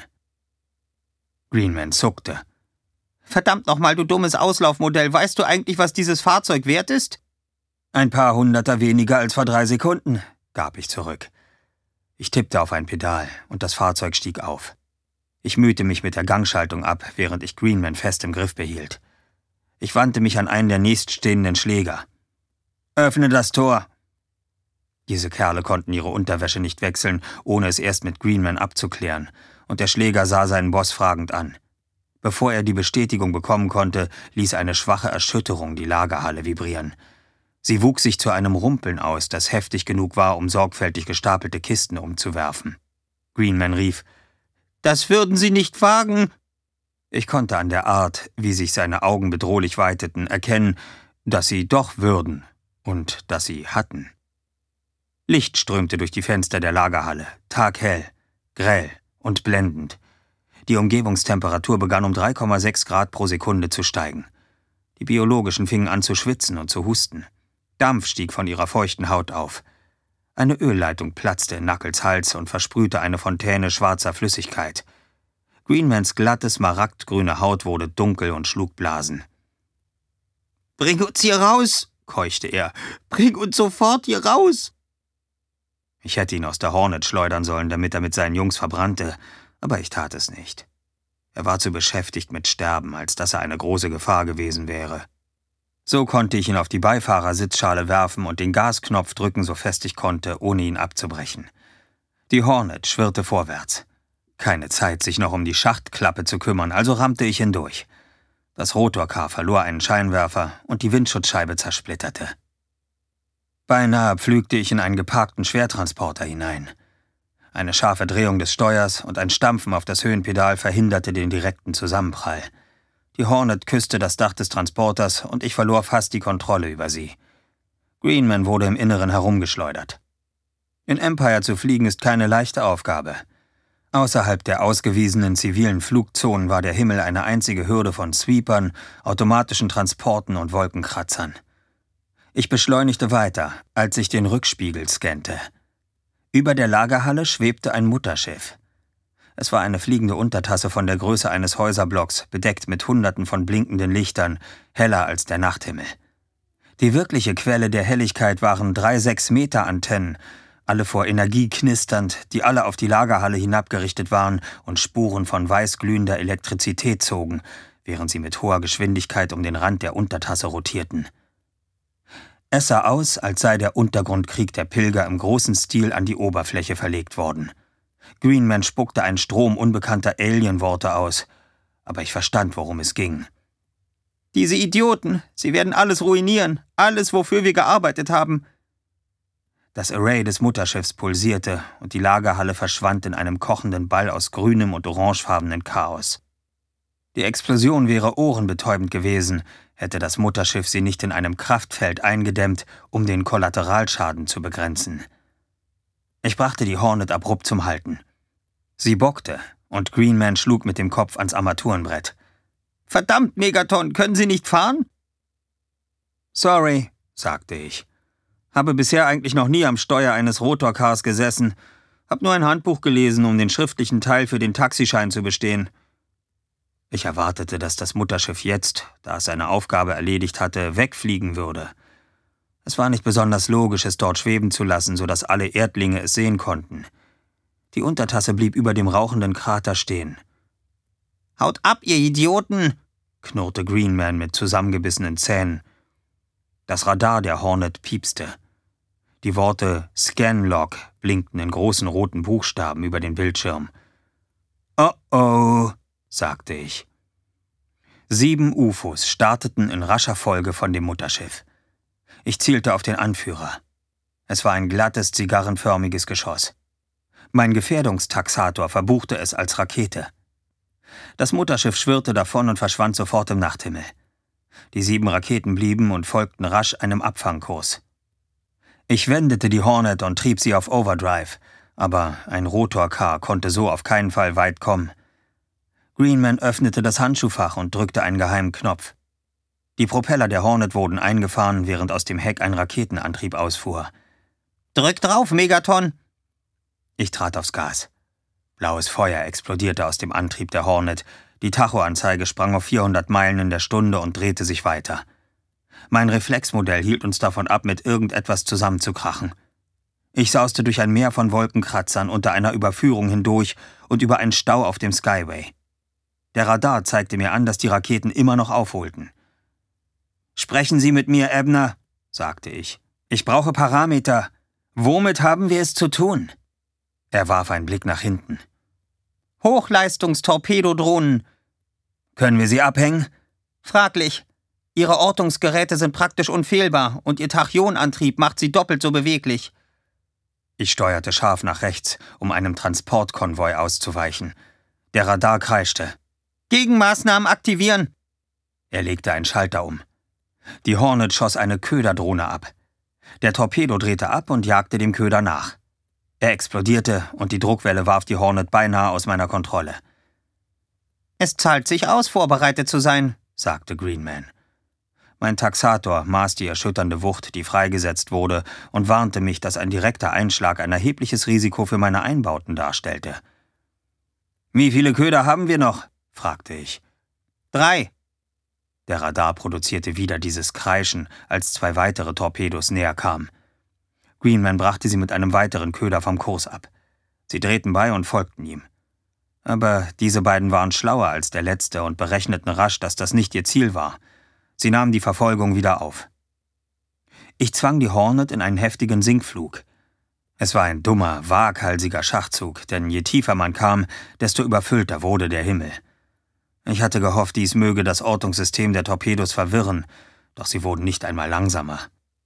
Greenman zuckte. »Verdammt nochmal, du dummes Auslaufmodell, weißt du eigentlich, was dieses Fahrzeug wert ist?« »Ein paar Hunderter weniger als vor 3 Sekunden«, gab ich zurück. Ich tippte auf ein Pedal und das Fahrzeug stieg auf. Ich mühte mich mit der Gangschaltung ab, während ich Greenman fest im Griff behielt. Ich wandte mich an einen der nächststehenden Schläger. »Öffne das Tor!« Diese Kerle konnten ihre Unterwäsche nicht wechseln, ohne es erst mit Greenman abzuklären, und der Schläger sah seinen Boss fragend an. Bevor er die Bestätigung bekommen konnte, ließ eine schwache Erschütterung die Lagerhalle vibrieren. Sie wuchs sich zu einem Rumpeln aus, das heftig genug war, um sorgfältig gestapelte Kisten umzuwerfen. Greenman rief, »Das würden Sie nicht wagen!« Ich konnte an der Art, wie sich seine Augen bedrohlich weiteten, erkennen, dass sie doch würden und dass sie hatten. Licht strömte durch die Fenster der Lagerhalle, taghell, grell und blendend. Die Umgebungstemperatur begann um 3,6 Grad pro Sekunde zu steigen. Die Biologischen fingen an zu schwitzen und zu husten. Dampf stieg von ihrer feuchten Haut auf. Eine Ölleitung platzte in Knuckles Hals und versprühte eine Fontäne schwarzer Flüssigkeit. Greenmans glatte, smaragdgrüne Haut wurde dunkel und schlug Blasen. »Bring uns hier raus«, keuchte er. »Bring uns sofort hier raus!« Ich hätte ihn aus der Hornet schleudern sollen, damit er mit seinen Jungs verbrannte, aber ich tat es nicht. Er war zu beschäftigt mit Sterben, als dass er eine große Gefahr gewesen wäre. So konnte ich ihn auf die Beifahrersitzschale werfen und den Gasknopf drücken, so fest ich konnte, ohne ihn abzubrechen. Die Hornet schwirrte vorwärts. Keine Zeit, sich noch um die Schachtklappe zu kümmern, also rammte ich hindurch. Das Rotorkar verlor einen Scheinwerfer und die Windschutzscheibe zersplitterte. Beinahe pflügte ich in einen geparkten Schwertransporter hinein. Eine scharfe Drehung des Steuers und ein Stampfen auf das Höhenpedal verhinderte den direkten Zusammenprall. Die Hornet küsste das Dach des Transporters und ich verlor fast die Kontrolle über sie. Greenman wurde im Inneren herumgeschleudert. In Empire zu fliegen ist keine leichte Aufgabe. Außerhalb der ausgewiesenen zivilen Flugzonen war der Himmel eine einzige Hürde von Sweepern, automatischen Transporten und Wolkenkratzern. Ich beschleunigte weiter, als ich den Rückspiegel scannte. Über der Lagerhalle schwebte ein Mutterschiff. Es war eine fliegende Untertasse von der Größe eines Häuserblocks, bedeckt mit Hunderten von blinkenden Lichtern, heller als der Nachthimmel. Die wirkliche Quelle der Helligkeit waren 3 6-Meter-Antennen, alle vor Energie knisternd, die alle auf die Lagerhalle hinabgerichtet waren und Spuren von weißglühender Elektrizität zogen, während sie mit hoher Geschwindigkeit um den Rand der Untertasse rotierten. Es sah aus, als sei der Untergrundkrieg der Pilger im großen Stil an die Oberfläche verlegt worden. Greenman spuckte einen Strom unbekannter Alien-Worte aus, aber ich verstand, worum es ging. »Diese Idioten, sie werden alles ruinieren, alles, wofür wir gearbeitet haben.« Das Array des Mutterschiffs pulsierte und die Lagerhalle verschwand in einem kochenden Ball aus grünem und orangefarbenen Chaos. Die Explosion wäre ohrenbetäubend gewesen, hätte das Mutterschiff sie nicht in einem Kraftfeld eingedämmt, um den Kollateralschaden zu begrenzen. Ich brachte die Hornet abrupt zum Halten. Sie bockte und Greenman schlug mit dem Kopf ans Armaturenbrett. »Verdammt, Megaton, können Sie nicht fahren?« »Sorry«, sagte ich. »Habe bisher eigentlich noch nie am Steuer eines Rotorcars gesessen. Hab nur ein Handbuch gelesen, um den schriftlichen Teil für den Taxischein zu bestehen.« Ich erwartete, dass das Mutterschiff jetzt, da es seine Aufgabe erledigt hatte, wegfliegen würde. Es war nicht besonders logisch, es dort schweben zu lassen, sodass alle Erdlinge es sehen konnten. Die Untertasse blieb über dem rauchenden Krater stehen. »Haut ab, ihr Idioten«, knurrte Greenman mit zusammengebissenen Zähnen. Das Radar der Hornet piepste. Die Worte »Scan-Log« blinkten in großen roten Buchstaben über den Bildschirm. »Oh-oh«, sagte ich. 7 UFOs starteten in rascher Folge von dem Mutterschiff. Ich zielte auf den Anführer. Es war ein glattes, zigarrenförmiges Geschoss. Mein Gefährdungstaxator verbuchte es als Rakete. Das Mutterschiff schwirrte davon und verschwand sofort im Nachthimmel. Die 7 Raketen blieben und folgten rasch einem Abfangkurs. Ich wendete die Hornet und trieb sie auf Overdrive, aber ein Rotorcar konnte so auf keinen Fall weit kommen. Greenman öffnete das Handschuhfach und drückte einen geheimen Knopf. Die Propeller der Hornet wurden eingefahren, während aus dem Heck ein Raketenantrieb ausfuhr. »Drück drauf, Megaton!« Ich trat aufs Gas. Blaues Feuer explodierte aus dem Antrieb der Hornet, die Tachoanzeige sprang auf 400 Meilen in der Stunde und drehte sich weiter. Mein Reflexmodell hielt uns davon ab, mit irgendetwas zusammenzukrachen. Ich sauste durch ein Meer von Wolkenkratzern unter einer Überführung hindurch und über einen Stau auf dem Skyway. Der Radar zeigte mir an, dass die Raketen immer noch aufholten. »Sprechen Sie mit mir, Ebner«, sagte ich. »Ich brauche Parameter. Womit haben wir es zu tun?« Er warf einen Blick nach hinten. »Hochleistungstorpedodrohnen.« »Können wir sie abhängen?« »Fraglich. Ihre Ortungsgeräte sind praktisch unfehlbar und Ihr Tachionantrieb macht sie doppelt so beweglich.« Ich steuerte scharf nach rechts, um einem Transportkonvoi auszuweichen. Der Radar kreischte. »Gegenmaßnahmen aktivieren!« Er legte einen Schalter um. Die Hornet schoss eine Köderdrohne ab. Der Torpedo drehte ab und jagte dem Köder nach. Er explodierte und die Druckwelle warf die Hornet beinahe aus meiner Kontrolle. »Es zahlt sich aus, vorbereitet zu sein«, sagte Greenman. Mein Taxator maß die erschütternde Wucht, die freigesetzt wurde, und warnte mich, dass ein direkter Einschlag ein erhebliches Risiko für meine Einbauten darstellte. »Wie viele Köder haben wir noch?« fragte ich. 3. Der Radar produzierte wieder dieses Kreischen, als 2 weitere Torpedos näher kamen. Greenman brachte sie mit einem weiteren Köder vom Kurs ab. Sie drehten bei und folgten ihm. Aber diese beiden waren schlauer als der letzte und berechneten rasch, dass das nicht ihr Ziel war. Sie nahmen die Verfolgung wieder auf. Ich zwang die Hornet in einen heftigen Sinkflug. Es war ein dummer, waghalsiger Schachzug, denn je tiefer man kam, desto überfüllter wurde der Himmel. Ich hatte gehofft, dies möge das Ortungssystem der Torpedos verwirren, doch sie wurden nicht einmal langsamer.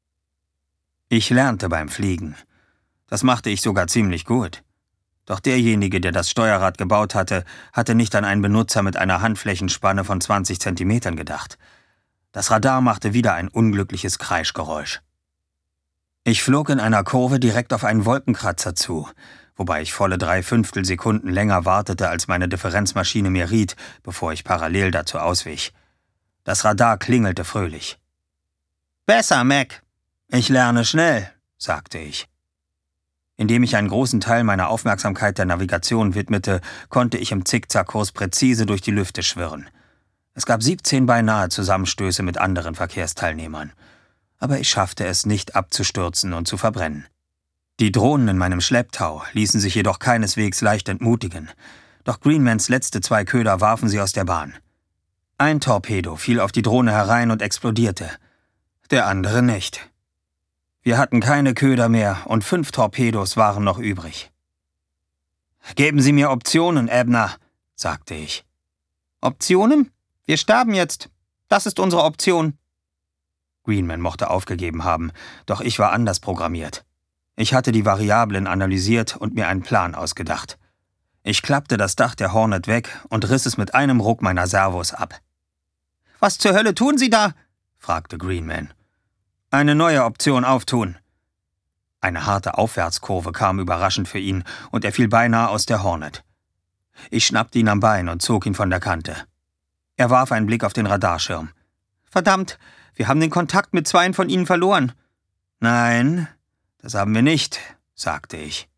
Ich lernte beim Fliegen. Das machte ich sogar ziemlich gut. Doch derjenige, der das Steuerrad gebaut hatte, hatte nicht an einen Benutzer mit einer Handflächenspanne von 20 Zentimetern gedacht. Das Radar machte wieder ein unglückliches Kreischgeräusch. Ich flog in einer Kurve direkt auf einen Wolkenkratzer zu, wobei ich volle 3/5 Sekunden länger wartete, als meine Differenzmaschine mir riet, bevor ich parallel dazu auswich. Das Radar klingelte fröhlich. »Besser, Mac!« »Ich lerne schnell«, sagte ich. Indem ich einen großen Teil meiner Aufmerksamkeit der Navigation widmete, konnte ich im Zickzackkurs präzise durch die Lüfte schwirren. Es gab 17 beinahe Zusammenstöße mit anderen Verkehrsteilnehmern. Aber ich schaffte es nicht abzustürzen und zu verbrennen. Die Drohnen in meinem Schlepptau ließen sich jedoch keineswegs leicht entmutigen. Doch Greenmans letzte 2 Köder warfen sie aus der Bahn. Ein Torpedo fiel auf die Drohne herein und explodierte. Der andere nicht. Wir hatten keine Köder mehr und 5 Torpedos waren noch übrig. »Geben Sie mir Optionen, Abner«, sagte ich. »Optionen? Wir sterben jetzt. Das ist unsere Option.« Greenman mochte aufgegeben haben, doch ich war anders programmiert. Ich hatte die Variablen analysiert und mir einen Plan ausgedacht. Ich klappte das Dach der Hornet weg und riss es mit einem Ruck meiner Servos ab. »Was zur Hölle tun Sie da?« fragte Greenman. »Eine neue Option auftun.« Eine harte Aufwärtskurve kam überraschend für ihn und er fiel beinahe aus der Hornet. Ich schnappte ihn am Bein und zog ihn von der Kante. Er warf einen Blick auf den Radarschirm. »Verdammt, wir haben den Kontakt mit 2 von Ihnen verloren.« »Nein, das haben wir nicht«, sagte ich.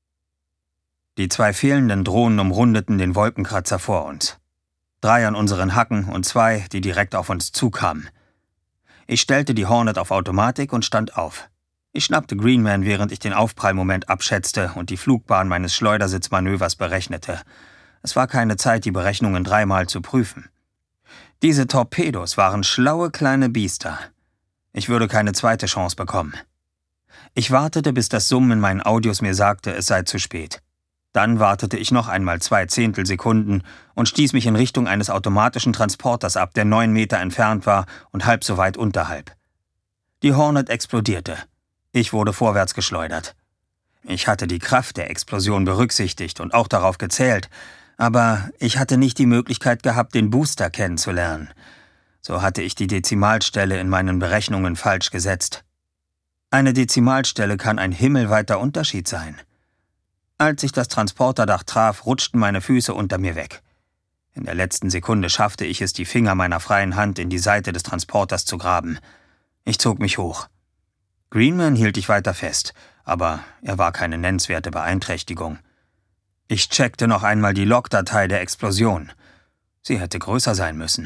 Die 2 fehlenden Drohnen umrundeten den Wolkenkratzer vor uns. 3 an unseren Hacken und 2, die direkt auf uns zukamen. Ich stellte die Hornet auf Automatik und stand auf. Ich schnappte Greenman, während ich den Aufprallmoment abschätzte und die Flugbahn meines Schleudersitzmanövers berechnete. Es war keine Zeit, die Berechnungen 3-mal zu prüfen. Diese Torpedos waren schlaue kleine Biester. Ich würde keine zweite Chance bekommen. Ich wartete, bis das Summen in meinen Audios mir sagte, es sei zu spät. Dann wartete ich noch einmal 2 Zehntelsekunden und stieß mich in Richtung eines automatischen Transporters ab, der 9 Meter entfernt war und halb so weit unterhalb. Die Hornet explodierte. Ich wurde vorwärts geschleudert. Ich hatte die Kraft der Explosion berücksichtigt und auch darauf gezählt, aber ich hatte nicht die Möglichkeit gehabt, den Booster kennenzulernen. So hatte ich die Dezimalstelle in meinen Berechnungen falsch gesetzt. Eine Dezimalstelle kann ein himmelweiter Unterschied sein. Als ich das Transporterdach traf, rutschten meine Füße unter mir weg. In der letzten Sekunde schaffte ich es, die Finger meiner freien Hand in die Seite des Transporters zu graben. Ich zog mich hoch. Greenman hielt ich weiter fest, aber er war keine nennenswerte Beeinträchtigung. Ich checkte noch einmal die Logdatei der Explosion. Sie hätte größer sein müssen.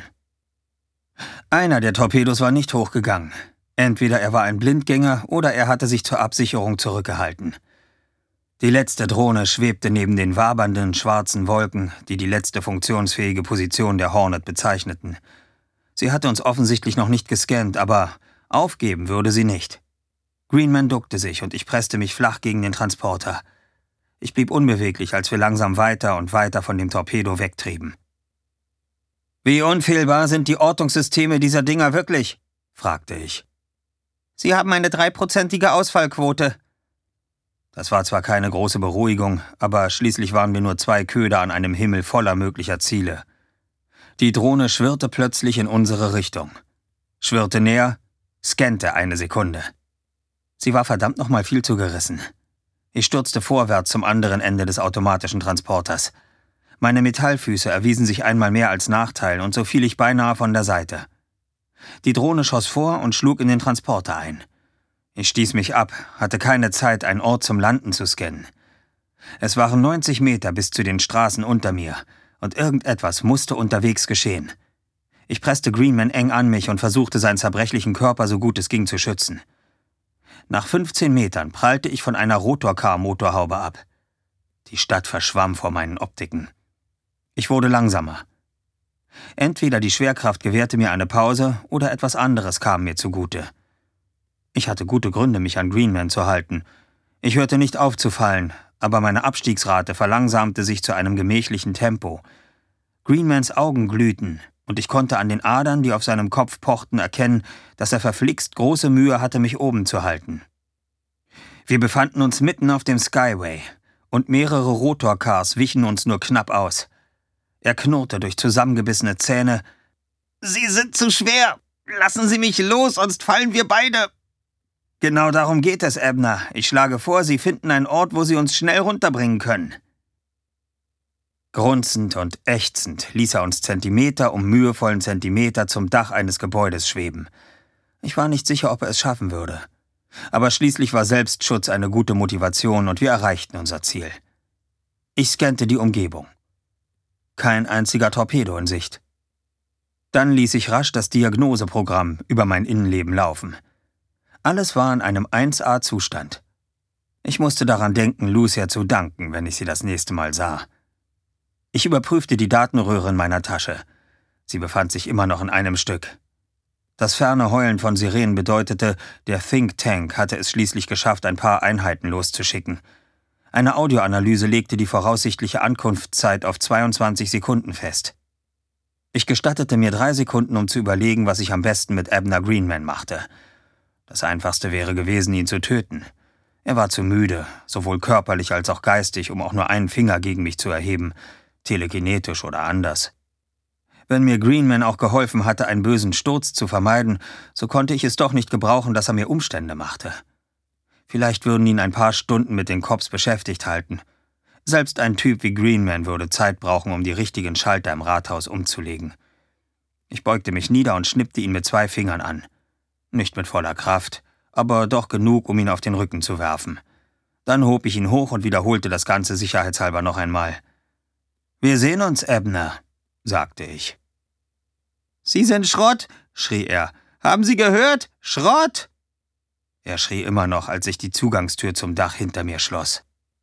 Einer der Torpedos war nicht hochgegangen. Entweder er war ein Blindgänger oder er hatte sich zur Absicherung zurückgehalten. Die letzte Drohne schwebte neben den wabernden, schwarzen Wolken, die die letzte funktionsfähige Position der Hornet bezeichneten. Sie hatte uns offensichtlich noch nicht gescannt, aber aufgeben würde sie nicht. Greenman duckte sich und ich presste mich flach gegen den Transporter. Ich blieb unbeweglich, als wir langsam weiter und weiter von dem Torpedo wegtrieben. »Wie unfehlbar sind die Ortungssysteme dieser Dinger wirklich?« fragte ich. »Sie haben eine 3%ige Ausfallquote.« Das war zwar keine große Beruhigung, aber schließlich waren wir nur 2 Köder an einem Himmel voller möglicher Ziele. Die Drohne schwirrte plötzlich in unsere Richtung. Schwirrte näher, scannte eine Sekunde. Sie war verdammt nochmal viel zu gerissen. Ich stürzte vorwärts zum anderen Ende des automatischen Transporters. Meine Metallfüße erwiesen sich einmal mehr als Nachteil und so fiel ich beinahe von der Seite. Die Drohne schoss vor und schlug in den Transporter ein. Ich stieß mich ab, hatte keine Zeit, einen Ort zum Landen zu scannen. Es waren 90 Meter bis zu den Straßen unter mir und irgendetwas musste unterwegs geschehen. Ich presste Greenman eng an mich und versuchte, seinen zerbrechlichen Körper so gut es ging zu schützen. Nach 15 Metern prallte ich von einer Rotorcar-Motorhaube ab. Die Stadt verschwamm vor meinen Optiken. Ich wurde langsamer. Entweder die Schwerkraft gewährte mir eine Pause oder etwas anderes kam mir zugute. Ich hatte gute Gründe, mich an Greenman zu halten. Ich hörte nicht auf zu fallen, aber meine Abstiegsrate verlangsamte sich zu einem gemächlichen Tempo. Greenmans Augen glühten, und ich konnte an den Adern, die auf seinem Kopf pochten, erkennen, dass er verflixt große Mühe hatte, mich oben zu halten. Wir befanden uns mitten auf dem Skyway, und mehrere Rotorcars wichen uns nur knapp aus. Er knurrte durch zusammengebissene Zähne. »Sie sind zu schwer! Lassen Sie mich los, sonst fallen wir beide!« »Genau darum geht es, Abner. Ich schlage vor, Sie finden einen Ort, wo Sie uns schnell runterbringen können.« Grunzend und ächzend ließ er uns Zentimeter um mühevollen Zentimeter zum Dach eines Gebäudes schweben. Ich war nicht sicher, ob er es schaffen würde. Aber schließlich war Selbstschutz eine gute Motivation und wir erreichten unser Ziel. Ich scannte die Umgebung. Kein einziger Torpedo in Sicht. Dann ließ ich rasch das Diagnoseprogramm über mein Innenleben laufen. Alles war in einem 1A-Zustand. Ich musste daran denken, Lucia zu danken, wenn ich sie das nächste Mal sah. Ich überprüfte die Datenröhre in meiner Tasche. Sie befand sich immer noch in einem Stück. Das ferne Heulen von Sirenen bedeutete, der Think Tank hatte es schließlich geschafft, ein paar Einheiten loszuschicken. Eine Audioanalyse legte die voraussichtliche Ankunftszeit auf 22 Sekunden fest. Ich gestattete mir 3 Sekunden, um zu überlegen, was ich am besten mit Abner Greenman machte. Das Einfachste wäre gewesen, ihn zu töten. Er war zu müde, sowohl körperlich als auch geistig, um auch nur einen Finger gegen mich zu erheben, telekinetisch oder anders. Wenn mir Greenman auch geholfen hatte, einen bösen Sturz zu vermeiden, so konnte ich es doch nicht gebrauchen, dass er mir Umstände machte. Vielleicht würden ihn ein paar Stunden mit den Cops beschäftigt halten. Selbst ein Typ wie Greenman würde Zeit brauchen, um die richtigen Schalter im Rathaus umzulegen. Ich beugte mich nieder und schnippte ihn mit 2 Fingern an. Nicht mit voller Kraft, aber doch genug, um ihn auf den Rücken zu werfen. Dann hob ich ihn hoch und wiederholte das Ganze sicherheitshalber noch einmal. »Wir sehen uns, Abner«, sagte ich. »Sie sind Schrott«, schrie er. »Haben Sie gehört? Schrott!« Er schrie immer noch, als sich die Zugangstür zum Dach hinter mir schloss.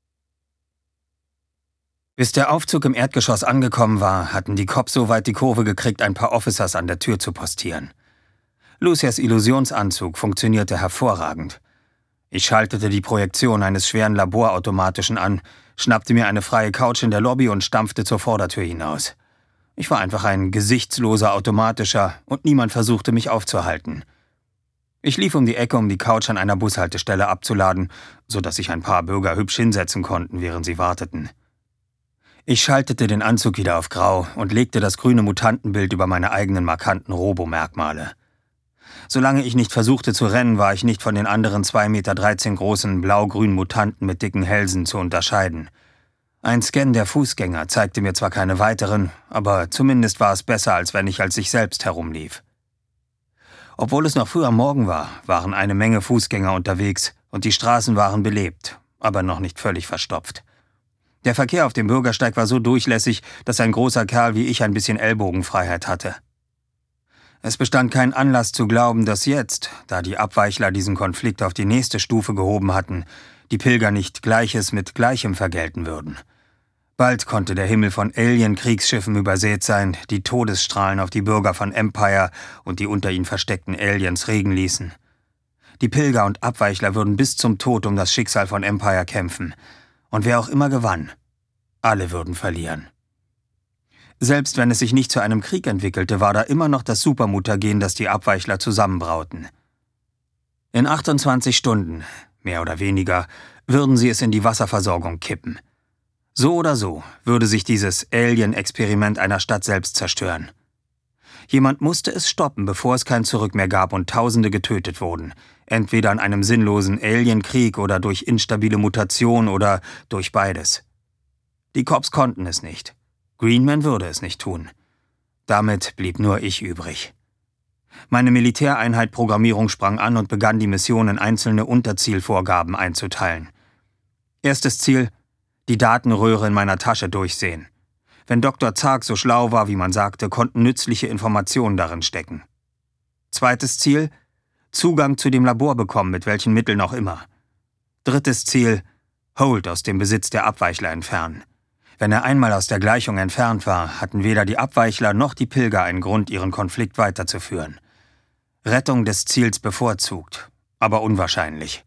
Bis der Aufzug im Erdgeschoss angekommen war, hatten die Cops so weit die Kurve gekriegt, ein paar Officers an der Tür zu postieren. Lucias Illusionsanzug funktionierte hervorragend. Ich schaltete die Projektion eines schweren Laborautomatischen an, schnappte mir eine freie Couch in der Lobby und stampfte zur Vordertür hinaus. Ich war einfach ein gesichtsloser Automatischer und niemand versuchte, mich aufzuhalten. Ich lief um die Ecke, um die Couch an einer Bushaltestelle abzuladen, sodass sich ein paar Bürger hübsch hinsetzen konnten, während sie warteten. Ich schaltete den Anzug wieder auf Grau und legte das grüne Mutantenbild über meine eigenen markanten Robo-Merkmale. Solange ich nicht versuchte zu rennen, war ich nicht von den anderen 2,13 Meter großen blau-grünen Mutanten mit dicken Hälsen zu unterscheiden. Ein Scan der Fußgänger zeigte mir zwar keine weiteren, aber zumindest war es besser, als wenn ich als ich selbst herumlief. Obwohl es noch früh am Morgen war, waren eine Menge Fußgänger unterwegs und die Straßen waren belebt, aber noch nicht völlig verstopft. Der Verkehr auf dem Bürgersteig war so durchlässig, dass ein großer Kerl wie ich ein bisschen Ellbogenfreiheit hatte. Es bestand kein Anlass zu glauben, dass jetzt, da die Abweichler diesen Konflikt auf die nächste Stufe gehoben hatten, die Pilger nicht Gleiches mit Gleichem vergelten würden. Bald konnte der Himmel von Alien-Kriegsschiffen übersät sein, die Todesstrahlen auf die Bürger von Empire und die unter ihnen versteckten Aliens regen ließen. Die Pilger und Abweichler würden bis zum Tod um das Schicksal von Empire kämpfen. Und wer auch immer gewann, alle würden verlieren. Selbst wenn es sich nicht zu einem Krieg entwickelte, war da immer noch das Supermutagen, das die Abweichler zusammenbrauten. In 28 Stunden, mehr oder weniger, würden sie es in die Wasserversorgung kippen. So oder so würde sich dieses Alien-Experiment einer Stadt selbst zerstören. Jemand musste es stoppen, bevor es kein Zurück mehr gab und Tausende getötet wurden, entweder in einem sinnlosen Alienkrieg oder durch instabile Mutation oder durch beides. Die Cops konnten es nicht. Greenman würde es nicht tun. Damit blieb nur ich übrig. Meine Militäreinheit Programmierung sprang an und begann die Mission in einzelne Unterzielvorgaben einzuteilen. Erstes Ziel: die Datenröhre in meiner Tasche durchsehen. Wenn Dr. Zark so schlau war, wie man sagte, konnten nützliche Informationen darin stecken. Zweites Ziel: Zugang zu dem Labor bekommen, mit welchen Mitteln auch immer. Drittes Ziel: Holt aus dem Besitz der Abweichler entfernen. Wenn er einmal aus der Gleichung entfernt war, hatten weder die Abweichler noch die Pilger einen Grund, ihren Konflikt weiterzuführen. Rettung des Ziels bevorzugt, aber unwahrscheinlich.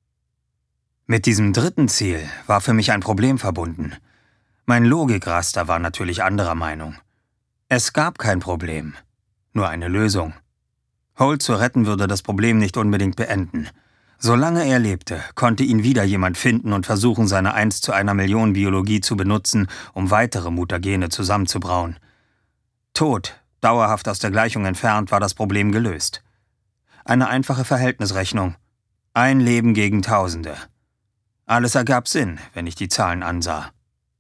Mit diesem dritten Ziel war für mich ein Problem verbunden. Mein Logikraster war natürlich anderer Meinung. Es gab kein Problem, nur eine Lösung. Holt zu retten würde das Problem nicht unbedingt beenden. Solange er lebte, konnte ihn wieder jemand finden und versuchen, seine 1:1 Million Biologie zu benutzen, um weitere Mutagene zusammenzubrauen. Tot, dauerhaft aus der Gleichung entfernt, war das Problem gelöst. Eine einfache Verhältnisrechnung. Ein Leben gegen Tausende. Alles ergab Sinn, wenn ich die Zahlen ansah.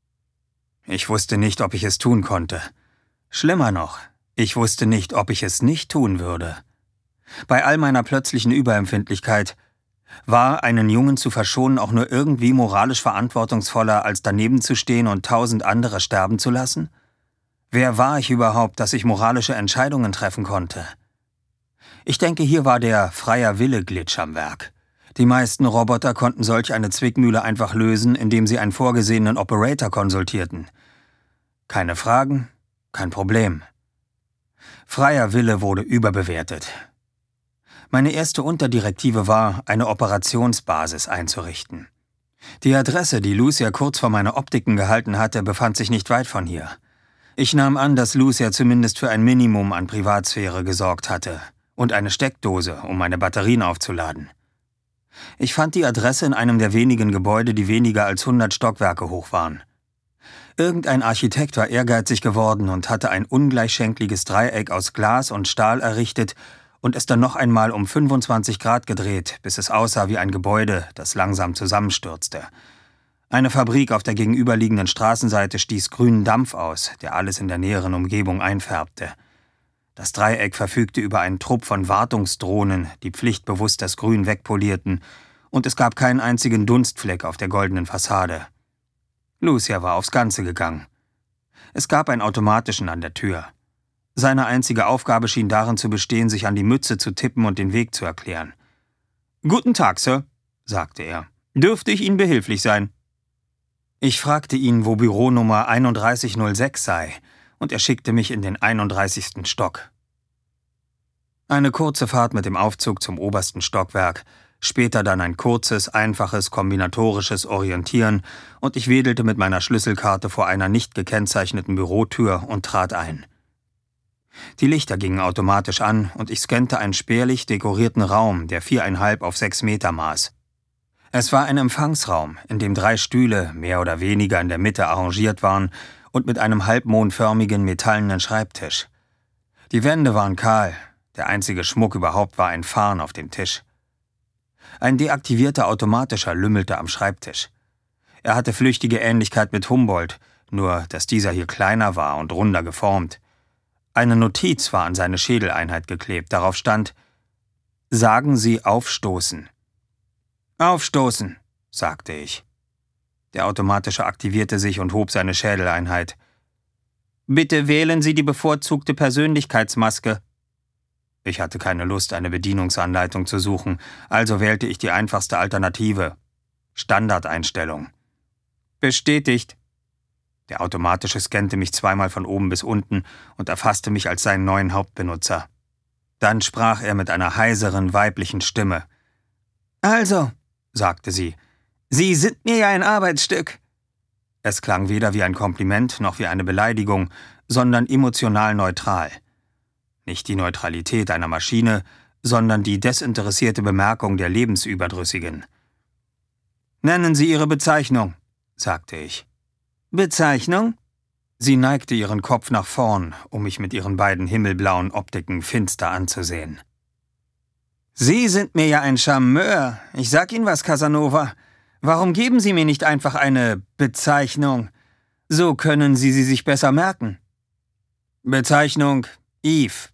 Ich wusste nicht, ob ich es tun konnte. Schlimmer noch, ich wusste nicht, ob ich es nicht tun würde. Bei all meiner plötzlichen Überempfindlichkeit war, einen Jungen zu verschonen, auch nur irgendwie moralisch verantwortungsvoller, als daneben zu stehen und 1000 andere sterben zu lassen? Wer war ich überhaupt, dass ich moralische Entscheidungen treffen konnte? Ich denke, hier war der Freier-Wille-Glitch am Werk. Die meisten Roboter konnten solch eine Zwickmühle einfach lösen, indem sie einen vorgesehenen Operator konsultierten. Keine Fragen, kein Problem. Freier Wille wurde überbewertet. Meine erste Unterdirektive war, eine Operationsbasis einzurichten. Die Adresse, die Lucia kurz vor meine Optiken gehalten hatte, befand sich nicht weit von hier. Ich nahm an, dass Lucia zumindest für ein Minimum an Privatsphäre gesorgt hatte und eine Steckdose, um meine Batterien aufzuladen. Ich fand die Adresse in einem der wenigen Gebäude, die weniger als 100 Stockwerke hoch waren. Irgendein Architekt war ehrgeizig geworden und hatte ein ungleichschenkliges Dreieck aus Glas und Stahl errichtet und es dann noch einmal um 25 Grad gedreht, bis es aussah wie ein Gebäude, das langsam zusammenstürzte. Eine Fabrik auf der gegenüberliegenden Straßenseite stieß grünen Dampf aus, der alles in der näheren Umgebung einfärbte. Das Dreieck verfügte über einen Trupp von Wartungsdrohnen, die pflichtbewusst das Grün wegpolierten, und es gab keinen einzigen Dunstfleck auf der goldenen Fassade. Lucia war aufs Ganze gegangen. Es gab einen automatischen an der Tür. Seine einzige Aufgabe schien darin zu bestehen, sich an die Mütze zu tippen und den Weg zu erklären. »Guten Tag, Sir«, sagte er. »Dürfte ich Ihnen behilflich sein?« Ich fragte ihn, wo Büronummer 3106 sei, und er schickte mich in den 31. Stock. Eine kurze Fahrt mit dem Aufzug zum obersten Stockwerk, später dann ein kurzes, einfaches, kombinatorisches Orientieren, und ich wedelte mit meiner Schlüsselkarte vor einer nicht gekennzeichneten Bürotür und trat ein. Die Lichter gingen automatisch an und ich scannte einen spärlich dekorierten Raum, der 4,5 auf 6 Meter maß. Es war ein Empfangsraum, in dem 3 Stühle mehr oder weniger in der Mitte arrangiert waren und mit einem halbmondförmigen metallenen Schreibtisch. Die Wände waren kahl, der einzige Schmuck überhaupt war ein Farn auf dem Tisch. Ein deaktivierter automatischer lümmelte am Schreibtisch. Er hatte flüchtige Ähnlichkeit mit Humboldt, nur dass dieser hier kleiner war und runder geformt. Eine Notiz war an seine Schädeleinheit geklebt, darauf stand: »Sagen Sie aufstoßen.« »Aufstoßen«, sagte ich. Der Automatische aktivierte sich und hob seine Schädeleinheit. »Bitte wählen Sie die bevorzugte Persönlichkeitsmaske.« Ich hatte keine Lust, eine Bedienungsanleitung zu suchen, also wählte ich die einfachste Alternative. Standardeinstellung. »Bestätigt.« Der Automatische scannte mich zweimal von oben bis unten und erfasste mich als seinen neuen Hauptbenutzer. Dann sprach er mit einer heiseren, weiblichen Stimme. »Also«, sagte sie, »Sie sind mir ja ein Arbeitsstück.« Es klang weder wie ein Kompliment noch wie eine Beleidigung, sondern emotional neutral. Nicht die Neutralität einer Maschine, sondern die desinteressierte Bemerkung der Lebensüberdrüssigen. »Nennen Sie Ihre Bezeichnung«, sagte ich. »Bezeichnung?« Sie neigte ihren Kopf nach vorn, um mich mit ihren beiden himmelblauen Optiken finster anzusehen. »Sie sind mir ja ein Charmeur. Ich sag Ihnen was, Casanova. Warum geben Sie mir nicht einfach eine Bezeichnung? So können Sie sie sich besser merken.« »Bezeichnung Eve.«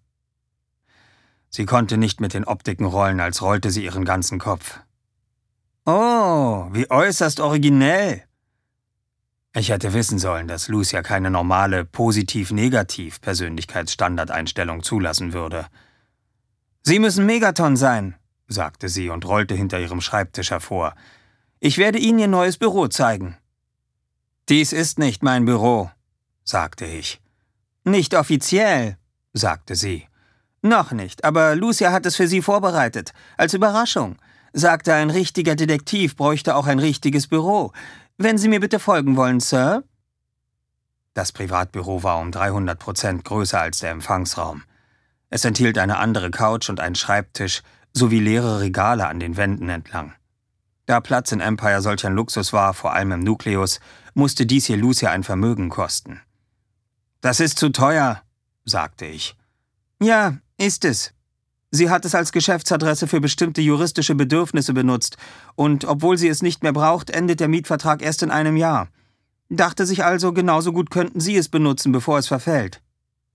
Sie konnte nicht mit den Optiken rollen, als rollte sie ihren ganzen Kopf. »Oh, wie äußerst originell!« Ich hätte wissen sollen, dass Lucia keine normale Positiv-Negativ-Persönlichkeitsstandardeinstellung zulassen würde. »Sie müssen Megaton sein«, sagte sie und rollte hinter ihrem Schreibtisch hervor. »Ich werde Ihnen Ihr neues Büro zeigen.« »Dies ist nicht mein Büro«, sagte ich. »Nicht offiziell«, sagte sie. »Noch nicht, aber Lucia hat es für Sie vorbereitet, als Überraschung. Sagte, ein richtiger Detektiv bräuchte auch ein richtiges Büro. Wenn Sie mir bitte folgen wollen, Sir?« Das Privatbüro war um 300% größer als der Empfangsraum. Es enthielt eine andere Couch und einen Schreibtisch sowie leere Regale an den Wänden entlang. Da Platz in Empire solch ein Luxus war, vor allem im Nukleus, musste dies hier Lucia ein Vermögen kosten. »Das ist zu teuer«, sagte ich. »Ja, ist es. Sie hat es als Geschäftsadresse für bestimmte juristische Bedürfnisse benutzt, und obwohl sie es nicht mehr braucht, endet der Mietvertrag erst in einem Jahr. Dachte sich also, genauso gut könnten Sie es benutzen, bevor es verfällt.«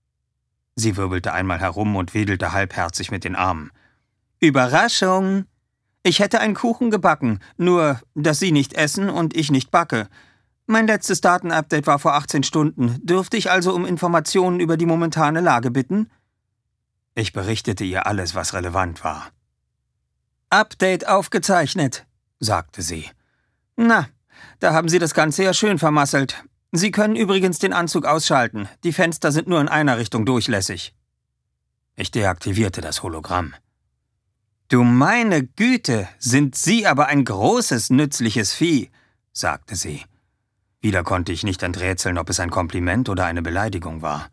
Sie wirbelte einmal herum und wedelte halbherzig mit den Armen. »Überraschung! Ich hätte einen Kuchen gebacken, nur, dass Sie nicht essen und ich nicht backe. Mein letztes Datenupdate war vor 18 Stunden. Dürfte ich also um Informationen über die momentane Lage bitten?« Ich berichtete ihr alles, was relevant war. »Update aufgezeichnet«, sagte sie. »Na, da haben Sie das Ganze ja schön vermasselt. Sie können übrigens den Anzug ausschalten. Die Fenster sind nur in einer Richtung durchlässig.« Ich deaktivierte das Hologramm. »Du meine Güte, sind Sie aber ein großes, nützliches Vieh«, sagte sie. Wieder konnte ich nicht enträtseln, ob es ein Kompliment oder eine Beleidigung war.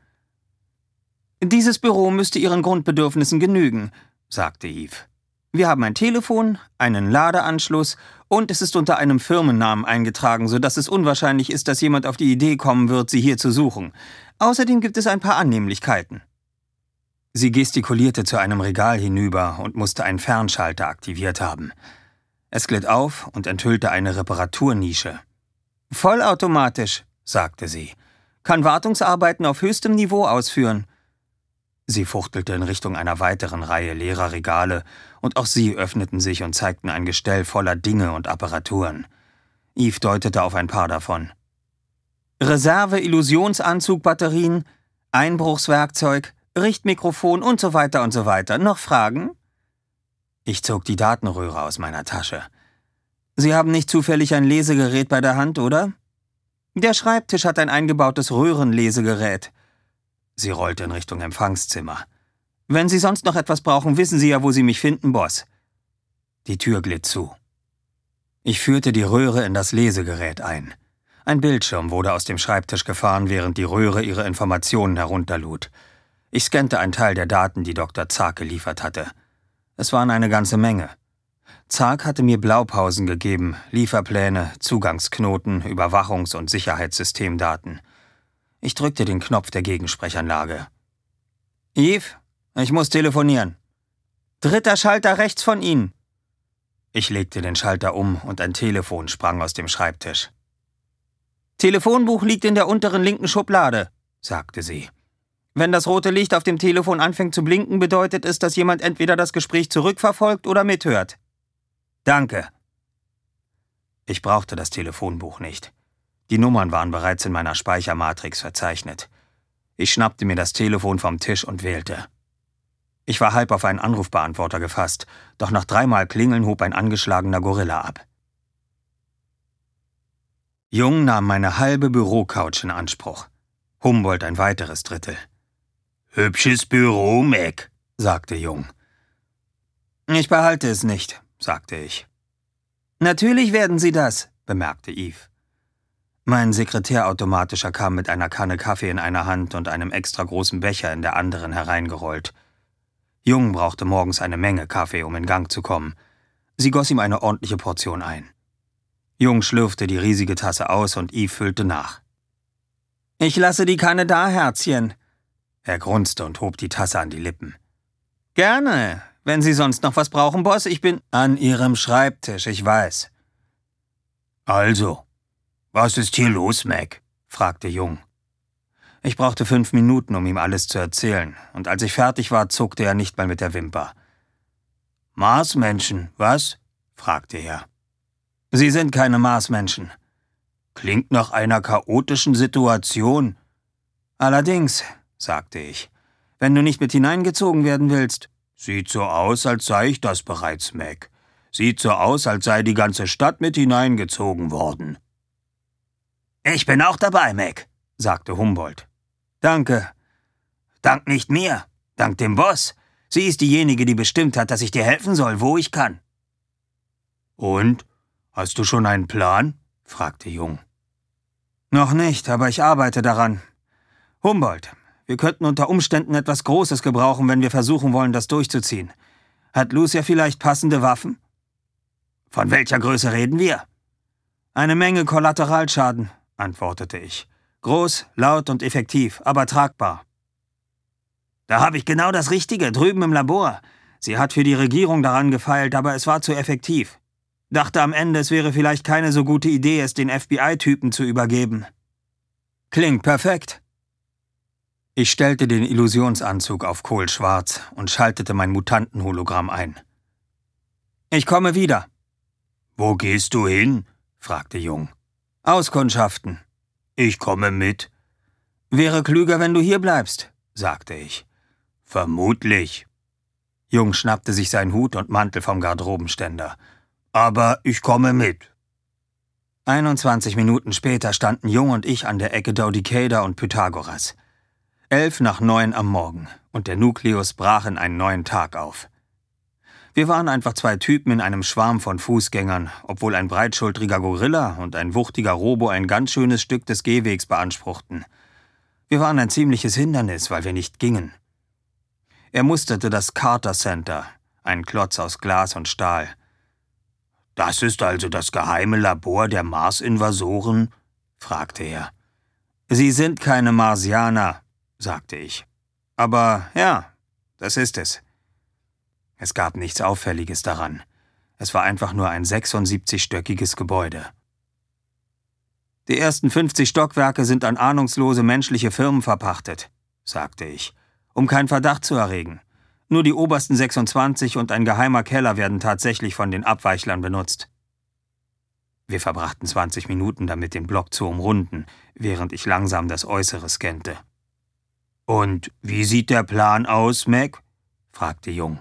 »Dieses Büro müsste Ihren Grundbedürfnissen genügen«, sagte Eve. »Wir haben ein Telefon, einen Ladeanschluss und es ist unter einem Firmennamen eingetragen, sodass es unwahrscheinlich ist, dass jemand auf die Idee kommen wird, Sie hier zu suchen. Außerdem gibt es ein paar Annehmlichkeiten.« Sie gestikulierte zu einem Regal hinüber und musste einen Fernschalter aktiviert haben. Es glitt auf und enthüllte eine Reparaturnische. »Vollautomatisch«, sagte sie. »Kann Wartungsarbeiten auf höchstem Niveau ausführen.« Sie fuchtelte in Richtung einer weiteren Reihe leerer Regale, und auch sie öffneten sich und zeigten ein Gestell voller Dinge und Apparaturen. Eve deutete auf ein paar davon. Reserve-Illusionsanzug-Batterien, Einbruchswerkzeug, Richtmikrofon und so weiter und so weiter. Noch Fragen?« Ich zog die Datenröhre aus meiner Tasche. »Sie haben nicht zufällig ein Lesegerät bei der Hand, oder?« »Der Schreibtisch hat ein eingebautes Röhrenlesegerät.« Sie rollte in Richtung Empfangszimmer. »Wenn Sie sonst noch etwas brauchen, wissen Sie ja, wo Sie mich finden, Boss.« Die Tür glitt zu. Ich führte die Röhre in das Lesegerät ein. Ein Bildschirm wurde aus dem Schreibtisch gefahren, während die Röhre ihre Informationen herunterlud. Ich scannte einen Teil der Daten, die Dr. Zark geliefert hatte. Es waren eine ganze Menge. Zark hatte mir Blaupausen gegeben, Lieferpläne, Zugangsknoten, Überwachungs- und Sicherheitssystemdaten. Ich drückte den Knopf der Gegensprechanlage. »Eve, ich muss telefonieren.« »3. Schalter rechts von Ihnen.« Ich legte den Schalter um und ein Telefon sprang aus dem Schreibtisch. »Telefonbuch liegt in der unteren linken Schublade«, sagte sie. »Wenn das rote Licht auf dem Telefon anfängt zu blinken, bedeutet es, dass jemand entweder das Gespräch zurückverfolgt oder mithört.« »Danke.« Ich brauchte das Telefonbuch nicht. Die Nummern waren bereits in meiner Speichermatrix verzeichnet. Ich schnappte mir das Telefon vom Tisch und wählte. Ich war halb auf einen Anrufbeantworter gefasst, doch nach 3-mal Klingeln hob ein angeschlagener Gorilla ab. Jung nahm meine halbe Bürocouch in Anspruch. Humboldt ein weiteres Drittel. »Hübsches Büro, Mac«, sagte Jung. »Ich behalte es nicht«, sagte ich. »Natürlich werden Sie das«, bemerkte Eve. Mein Sekretärautomatischer kam mit einer Kanne Kaffee in einer Hand und einem extra großen Becher in der anderen hereingerollt. Jung brauchte morgens eine Menge Kaffee, um in Gang zu kommen. Sie goss ihm eine ordentliche Portion ein. Jung schlürfte die riesige Tasse aus und Eve füllte nach. »Ich lasse die Kanne da, Herzchen.« Er grunzte und hob die Tasse an die Lippen. »Gerne. Wenn Sie sonst noch was brauchen, Boss, ich bin...« »An Ihrem Schreibtisch, ich weiß.« »Also, was ist hier los, Mac?« fragte Jung. Ich brauchte 5 Minuten, um ihm alles zu erzählen, und als ich fertig war, zuckte er nicht mal mit der Wimper. »Marsmenschen, was?« fragte er. »Sie sind keine Marsmenschen.« »Klingt nach einer chaotischen Situation.« »Allerdings«, sagte ich, »wenn du nicht mit hineingezogen werden willst.« »Sieht so aus, als sei ich das bereits, Mac. Sieht so aus, als sei die ganze Stadt mit hineingezogen worden.« »Ich bin auch dabei, Mac«, sagte Humboldt. »Danke. Dank nicht mir, dank dem Boss. Sie ist diejenige, die bestimmt hat, dass ich dir helfen soll, wo ich kann.« »Und? Hast du schon einen Plan?« fragte Jung. »Noch nicht, aber ich arbeite daran. Humboldt, wir könnten unter Umständen etwas Großes gebrauchen, wenn wir versuchen wollen, das durchzuziehen. Hat Lucia vielleicht passende Waffen?« »Von welcher Größe reden wir?« »Eine Menge Kollateralschaden«, antwortete ich. »Groß, laut und effektiv, aber tragbar.« »Da habe ich genau das Richtige, drüben im Labor. Sie hat für die Regierung daran gefeilt, aber es war zu effektiv. Dachte am Ende, es wäre vielleicht keine so gute Idee, es den FBI-Typen zu übergeben.« »Klingt perfekt.« Ich stellte den Illusionsanzug auf kohlschwarz und schaltete mein Mutantenhologramm ein. »Ich komme wieder.« »Wo gehst du hin?« fragte Jung. »Auskundschaften.« »Ich komme mit.« »Wäre klüger, wenn du hier bleibst«, sagte ich. »Vermutlich.« Jung schnappte sich seinen Hut und Mantel vom Garderobenständer. »Aber ich komme mit.« 21 Minuten später standen Jung und ich an der Ecke Dodecaeder und Pythagoras. 8:55 am Morgen, und der Nukleus brach in einen neuen Tag auf. Wir waren einfach zwei Typen in einem Schwarm von Fußgängern, obwohl ein breitschultriger Gorilla und ein wuchtiger Robo ein ganz schönes Stück des Gehwegs beanspruchten. Wir waren ein ziemliches Hindernis, weil wir nicht gingen. Er musterte das Carter Center, ein Klotz aus Glas und Stahl. »Das ist also das geheime Labor der Mars-Invasoren?« fragte er. »Sie sind keine Marsianer«, sagte ich. »Aber ja, das ist es.« Es gab nichts Auffälliges daran. Es war einfach nur ein 76-stöckiges Gebäude. »Die ersten 50 Stockwerke sind an ahnungslose menschliche Firmen verpachtet«, sagte ich, um keinen Verdacht zu erregen. Nur die obersten 26 und ein geheimer Keller werden tatsächlich von den Abweichlern benutzt. Wir verbrachten 20 Minuten damit, den Block zu umrunden, während ich langsam das Äußere scannte. »Und wie sieht der Plan aus, Mac?« fragte Jung.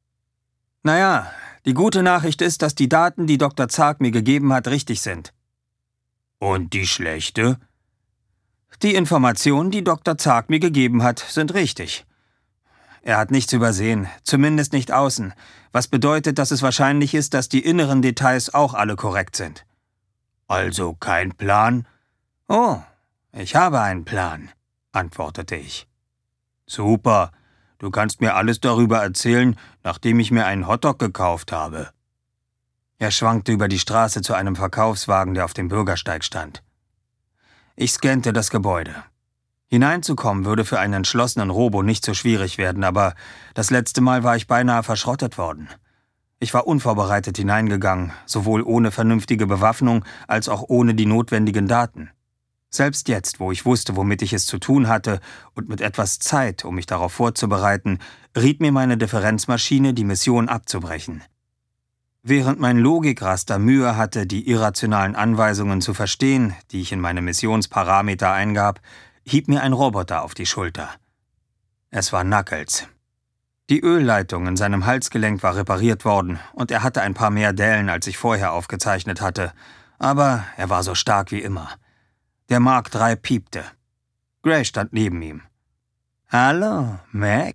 »Naja, die gute Nachricht ist, dass die Daten, die Dr. Zark mir gegeben hat, richtig sind.« »Und die schlechte?« »Die Informationen, die Dr. Zark mir gegeben hat, sind richtig. Er hat nichts übersehen, zumindest nicht außen, was bedeutet, dass es wahrscheinlich ist, dass die inneren Details auch alle korrekt sind.« »Also kein Plan?« »Oh, ich habe einen Plan«, antwortete ich. »Super, du kannst mir alles darüber erzählen, nachdem ich mir einen Hotdog gekauft habe.« Er schwankte über die Straße zu einem Verkaufswagen, der auf dem Bürgersteig stand. Ich scannte das Gebäude. Hineinzukommen würde für einen entschlossenen Robo nicht so schwierig werden, aber das letzte Mal war ich beinahe verschrottet worden. Ich war unvorbereitet hineingegangen, sowohl ohne vernünftige Bewaffnung als auch ohne die notwendigen Daten. Selbst jetzt, wo ich wusste, womit ich es zu tun hatte und mit etwas Zeit, um mich darauf vorzubereiten, riet mir meine Differenzmaschine, die Mission abzubrechen. Während mein Logikraster Mühe hatte, die irrationalen Anweisungen zu verstehen, die ich in meine Missionsparameter eingab, hieb mir ein Roboter auf die Schulter. Es war Knuckles. Die Ölleitung in seinem Halsgelenk war repariert worden und er hatte ein paar mehr Dellen, als ich vorher aufgezeichnet hatte, aber er war so stark wie immer. Der Mark III piepte. Gray stand neben ihm. »Hallo, Mac?«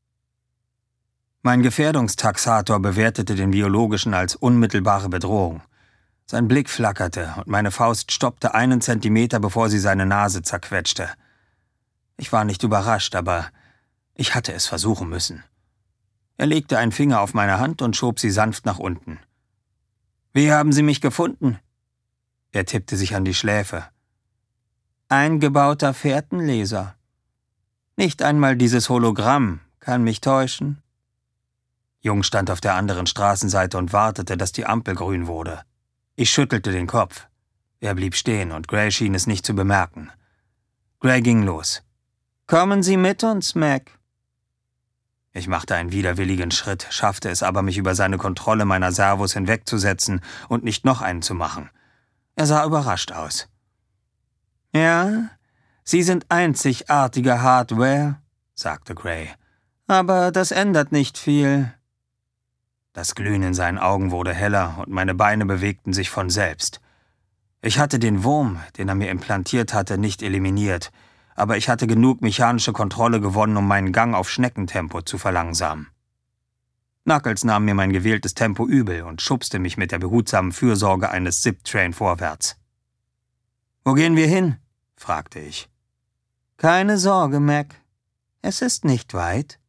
Mein Gefährdungstaxator bewertete den Biologischen als unmittelbare Bedrohung. Sein Blick flackerte und meine Faust stoppte 1 Zentimeter, bevor sie seine Nase zerquetschte. Ich war nicht überrascht, aber ich hatte es versuchen müssen. Er legte einen Finger auf meine Hand und schob sie sanft nach unten. »Wie haben Sie mich gefunden?« Er tippte sich an die Schläfe. »Eingebauter Fährtenleser. Nicht einmal dieses Hologramm kann mich täuschen.« Jung stand auf der anderen Straßenseite und wartete, dass die Ampel grün wurde. Ich schüttelte den Kopf. Er blieb stehen und Gray schien es nicht zu bemerken. Gray ging los. »Kommen Sie mit uns, Mac.« Ich machte einen widerwilligen Schritt, schaffte es aber, mich über seine Kontrolle meiner Servos hinwegzusetzen und nicht noch einen zu machen. Er sah überrascht aus. »Ja, Sie sind einzigartige Hardware«, sagte Gray. »Aber das ändert nicht viel.« Das Glühen in seinen Augen wurde heller und meine Beine bewegten sich von selbst. Ich hatte den Wurm, den er mir implantiert hatte, nicht eliminiert, aber ich hatte genug mechanische Kontrolle gewonnen, um meinen Gang auf Schneckentempo zu verlangsamen. Knuckles nahm mir mein gewähltes Tempo übel und schubste mich mit der behutsamen Fürsorge eines Zip-Train vorwärts. »Wo gehen wir hin?« fragte ich. »Keine Sorge, Mac. Es ist nicht weit.«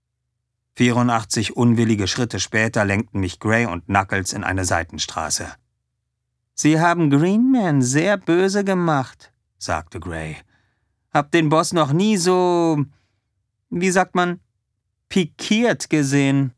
84 unwillige Schritte später lenkten mich Gray und Knuckles in eine Seitenstraße. »Sie haben Green Man sehr böse gemacht«, sagte Gray. »Hab den Boss noch nie so, wie sagt man, pikiert gesehen.«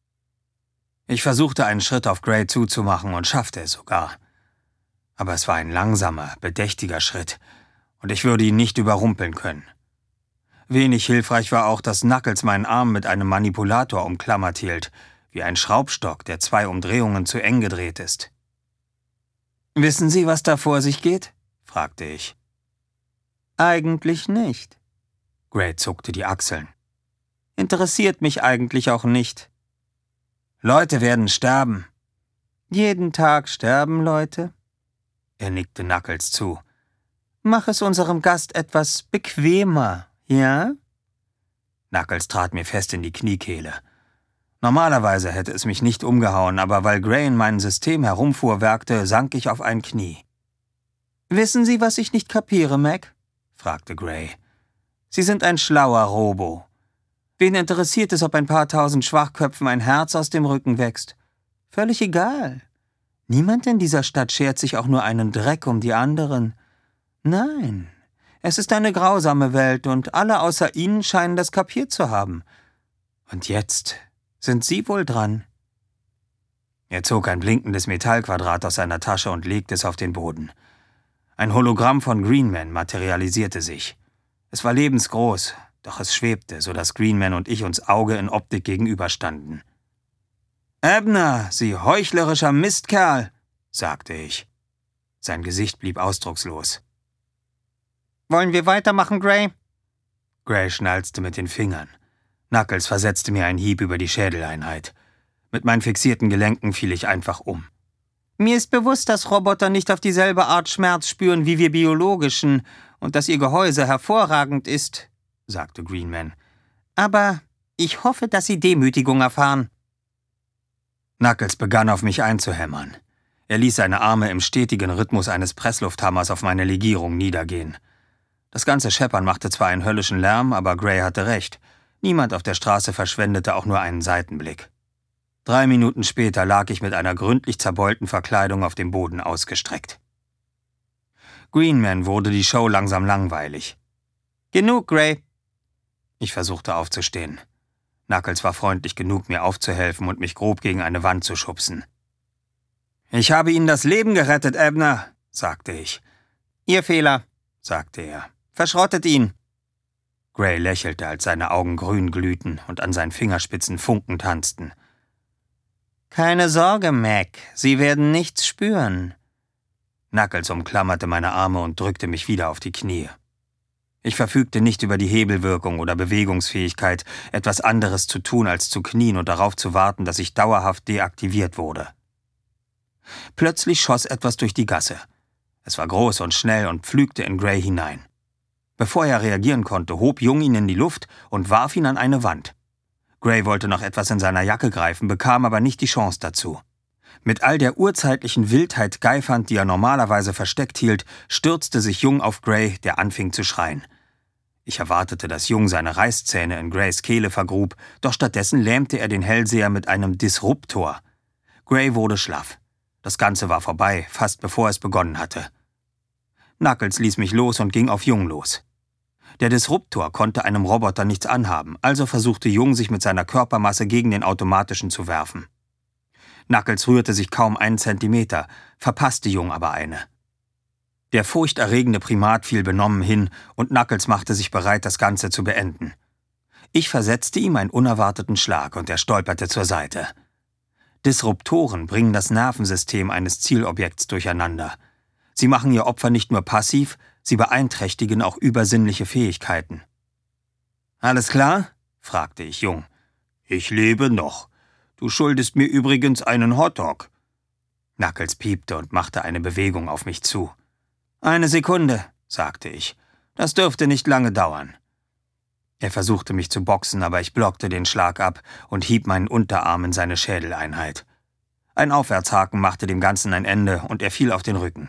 Ich versuchte einen Schritt auf Gray zuzumachen und schaffte es sogar. Aber es war ein langsamer, bedächtiger Schritt, und ich würde ihn nicht überrumpeln können. Wenig hilfreich war auch, dass Knuckles meinen Arm mit einem Manipulator umklammert hielt, wie ein Schraubstock, der 2 Umdrehungen zu eng gedreht ist. »Wissen Sie, was da vor sich geht?« fragte ich. »Eigentlich nicht.« Gray zuckte die Achseln. »Interessiert mich eigentlich auch nicht.« »Leute werden sterben.« »Jeden Tag sterben Leute?« Er nickte Knuckles zu. »Mach es unserem Gast etwas bequemer, ja?« Knuckles trat mir fest in die Kniekehle. Normalerweise hätte es mich nicht umgehauen, aber weil Gray in meinem System herumfuhrwerkte, sank ich auf ein Knie. »Wissen Sie, was ich nicht kapiere, Mac?« fragte Gray. »Sie sind ein schlauer Robo. Wen interessiert es, ob ein paar tausend Schwachköpfen ein Herz aus dem Rücken wächst? Völlig egal. Niemand in dieser Stadt schert sich auch nur einen Dreck um die anderen. Nein, es ist eine grausame Welt und alle außer Ihnen scheinen das kapiert zu haben. Und jetzt sind Sie wohl dran.« Er zog ein blinkendes Metallquadrat aus seiner Tasche und legte es auf den Boden. Ein Hologramm von Green Man materialisierte sich. Es war lebensgroß, doch es schwebte, sodass Green Man und ich uns Auge in Optik gegenüberstanden. »Abner, Sie heuchlerischer Mistkerl«, sagte ich. Sein Gesicht blieb ausdruckslos. »Wollen wir weitermachen, Gray?« Gray schnalzte mit den Fingern. Knuckles versetzte mir einen Hieb über die Schädeleinheit. Mit meinen fixierten Gelenken fiel ich einfach um. »Mir ist bewusst, dass Roboter nicht auf dieselbe Art Schmerz spüren wie wir biologischen und dass ihr Gehäuse hervorragend ist«, sagte Green Man. »Aber ich hoffe, dass Sie Demütigung erfahren.« Knuckles begann auf mich einzuhämmern. Er ließ seine Arme im stetigen Rhythmus eines Presslufthammers auf meine Legierung niedergehen. Das ganze Scheppern machte zwar einen höllischen Lärm, aber Gray hatte recht. Niemand auf der Straße verschwendete auch nur einen Seitenblick. 3 Minuten später lag ich mit einer gründlich zerbeulten Verkleidung auf dem Boden ausgestreckt. Green Man wurde die Show langsam langweilig. »Genug, Gray.« Ich versuchte aufzustehen. Knuckles war freundlich genug, mir aufzuhelfen und mich grob gegen eine Wand zu schubsen. »Ich habe Ihnen das Leben gerettet, Abner«, sagte ich. »Ihr Fehler«, sagte er. »Verschrottet ihn.« Gray lächelte, als seine Augen grün glühten und an seinen Fingerspitzen Funken tanzten. »Keine Sorge, Mac, Sie werden nichts spüren.« Knuckles umklammerte meine Arme und drückte mich wieder auf die Knie. Ich verfügte nicht über die Hebelwirkung oder Bewegungsfähigkeit, etwas anderes zu tun, als zu knien und darauf zu warten, dass ich dauerhaft deaktiviert wurde. Plötzlich schoss etwas durch die Gasse. Es war groß und schnell und pflügte in Gray hinein. Bevor er reagieren konnte, hob Jung ihn in die Luft und warf ihn an eine Wand. Gray wollte noch etwas in seiner Jacke greifen, bekam aber nicht die Chance dazu. Mit all der urzeitlichen Wildheit geifernd, die er normalerweise versteckt hielt, stürzte sich Jung auf Gray, der anfing zu schreien. Ich erwartete, dass Jung seine Reißzähne in Grays Kehle vergrub, doch stattdessen lähmte er den Hellseher mit einem Disruptor. Gray wurde schlaff. Das Ganze war vorbei, fast bevor es begonnen hatte. Knuckles ließ mich los und ging auf Jung los. Der Disruptor konnte einem Roboter nichts anhaben, also versuchte Jung, sich mit seiner Körpermasse gegen den automatischen zu werfen. Knuckles rührte sich kaum 1 Zentimeter, verpasste Jung aber eine. Der furchterregende Primat fiel benommen hin und Knuckles machte sich bereit, das Ganze zu beenden. Ich versetzte ihm einen unerwarteten Schlag und er stolperte zur Seite. Disruptoren bringen das Nervensystem eines Zielobjekts durcheinander. Sie machen ihr Opfer nicht nur passiv, sie beeinträchtigen auch übersinnliche Fähigkeiten. »Alles klar?« fragte ich Jung. »Ich lebe noch. Du schuldest mir übrigens einen Hotdog.« Knuckles piepte und machte eine Bewegung auf mich zu. »Eine Sekunde«, sagte ich. »Das dürfte nicht lange dauern.« Er versuchte mich zu boxen, aber ich blockte den Schlag ab und hieb meinen Unterarm in seine Schädeleinheit. Ein Aufwärtshaken machte dem Ganzen ein Ende und er fiel auf den Rücken.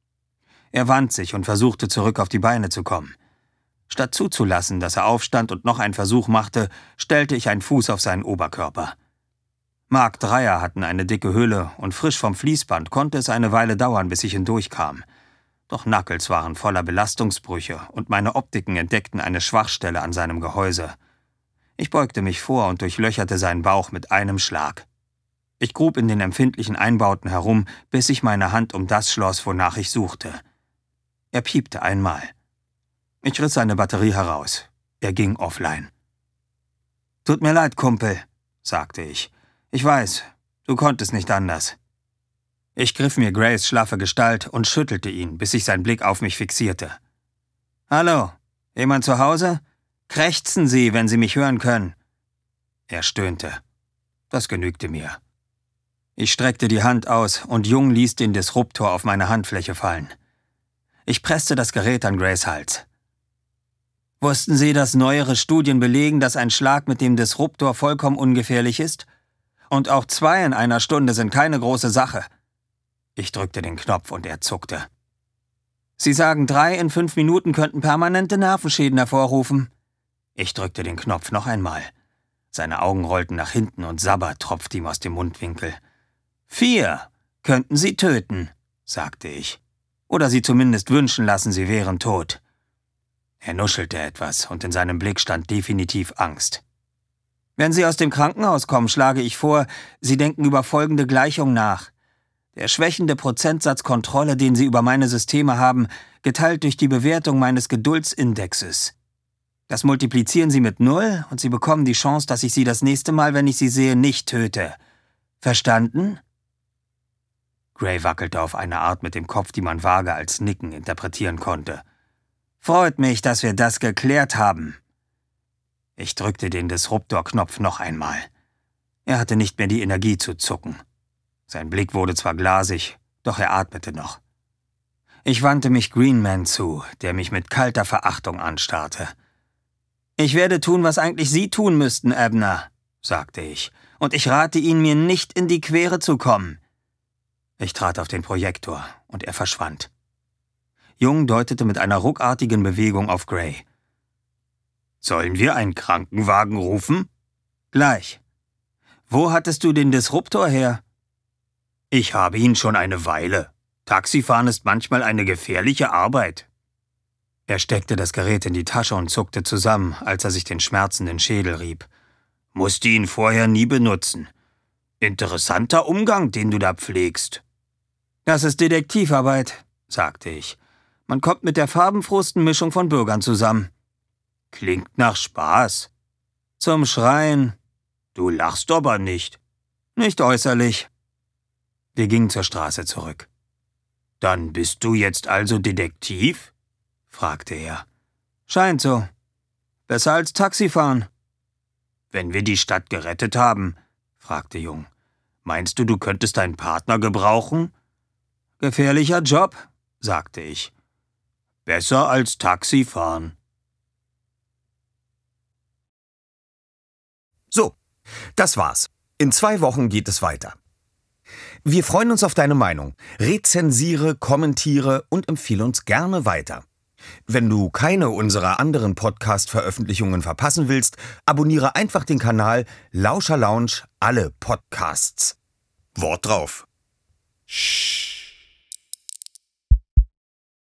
Er wand sich und versuchte zurück auf die Beine zu kommen. Statt zuzulassen, dass er aufstand und noch einen Versuch machte, stellte ich einen Fuß auf seinen Oberkörper. Mark Dreier hatten eine dicke Hülle und frisch vom Fließband konnte es eine Weile dauern, bis ich hindurchkam. Doch Knuckles waren voller Belastungsbrüche und meine Optiken entdeckten eine Schwachstelle an seinem Gehäuse. Ich beugte mich vor und durchlöcherte seinen Bauch mit einem Schlag. Ich grub in den empfindlichen Einbauten herum, bis ich meine Hand um das schloss, wonach ich suchte. Er piepte einmal. Ich riss seine Batterie heraus. Er ging offline. »Tut mir leid, Kumpel«, sagte ich. »Ich weiß, du konntest nicht anders.« Ich griff mir Grays schlaffe Gestalt und schüttelte ihn, bis sich sein Blick auf mich fixierte. »Hallo, jemand zu Hause? Krächzen Sie, wenn Sie mich hören können.« Er stöhnte. Das genügte mir. Ich streckte die Hand aus und Jung ließ den Disruptor auf meine Handfläche fallen. Ich presste das Gerät an Grays Hals. »Wussten Sie, dass neuere Studien belegen, dass ein Schlag mit dem Disruptor vollkommen ungefährlich ist? Und auch 2 in einer Stunde sind keine große Sache.« Ich drückte den Knopf und er zuckte. »Sie sagen, 3 in 5 Minuten könnten permanente Nervenschäden hervorrufen.« Ich drückte den Knopf noch einmal. Seine Augen rollten nach hinten und Sabber tropfte ihm aus dem Mundwinkel. 4 könnten Sie töten, sagte ich. Oder Sie zumindest wünschen lassen, Sie wären tot. Er nuschelte etwas und in seinem Blick stand definitiv Angst. »Wenn Sie aus dem Krankenhaus kommen, schlage ich vor, Sie denken über folgende Gleichung nach. Der schwächende Prozentsatz Kontrolle, den Sie über meine Systeme haben, geteilt durch die Bewertung meines Geduldsindexes. Das multiplizieren Sie mit 0 und Sie bekommen die Chance, dass ich Sie das nächste Mal, wenn ich Sie sehe, nicht töte. Verstanden?« Gray wackelte auf eine Art mit dem Kopf, die man vage als Nicken interpretieren konnte. »Freut mich, dass wir das geklärt haben.« Ich drückte den Disruptor-Knopf noch einmal. Er hatte nicht mehr die Energie zu zucken. Sein Blick wurde zwar glasig, doch er atmete noch. Ich wandte mich Greenman zu, der mich mit kalter Verachtung anstarrte. »Ich werde tun, was eigentlich Sie tun müssten, Abner«, sagte ich, »und ich rate Ihnen, mir nicht in die Quere zu kommen.« Ich trat auf den Projektor und er verschwand. Jung deutete mit einer ruckartigen Bewegung auf Gray. »Sollen wir einen Krankenwagen rufen?« »Gleich. Wo hattest du den Disruptor her?« »Ich habe ihn schon eine Weile. Taxifahren ist manchmal eine gefährliche Arbeit.« Er steckte das Gerät in die Tasche und zuckte zusammen, als er sich den schmerzenden Schädel rieb. »Musste ihn vorher nie benutzen. Interessanter Umgang, den du da pflegst.« »Das ist Detektivarbeit«, sagte ich. »Man kommt mit der farbenfrohsten Mischung von Bürgern zusammen.« »Klingt nach Spaß.« »Zum Schreien.« »Du lachst aber nicht.« »Nicht äußerlich.« Wir gingen zur Straße zurück. »Dann bist du jetzt also Detektiv?« fragte er. »Scheint so. Besser als Taxifahren.« »Wenn wir die Stadt gerettet haben«, fragte Jung, »meinst du, du könntest deinen Partner gebrauchen?« »Gefährlicher Job«, sagte ich. »Besser als Taxifahren.« So, das war's. In 2 Wochen geht es weiter. Wir freuen uns auf deine Meinung. Rezensiere, kommentiere und empfehle uns gerne weiter. Wenn du keine unserer anderen Podcast-Veröffentlichungen verpassen willst, abonniere einfach den Kanal Lauscher Lounge alle Podcasts. Wort drauf.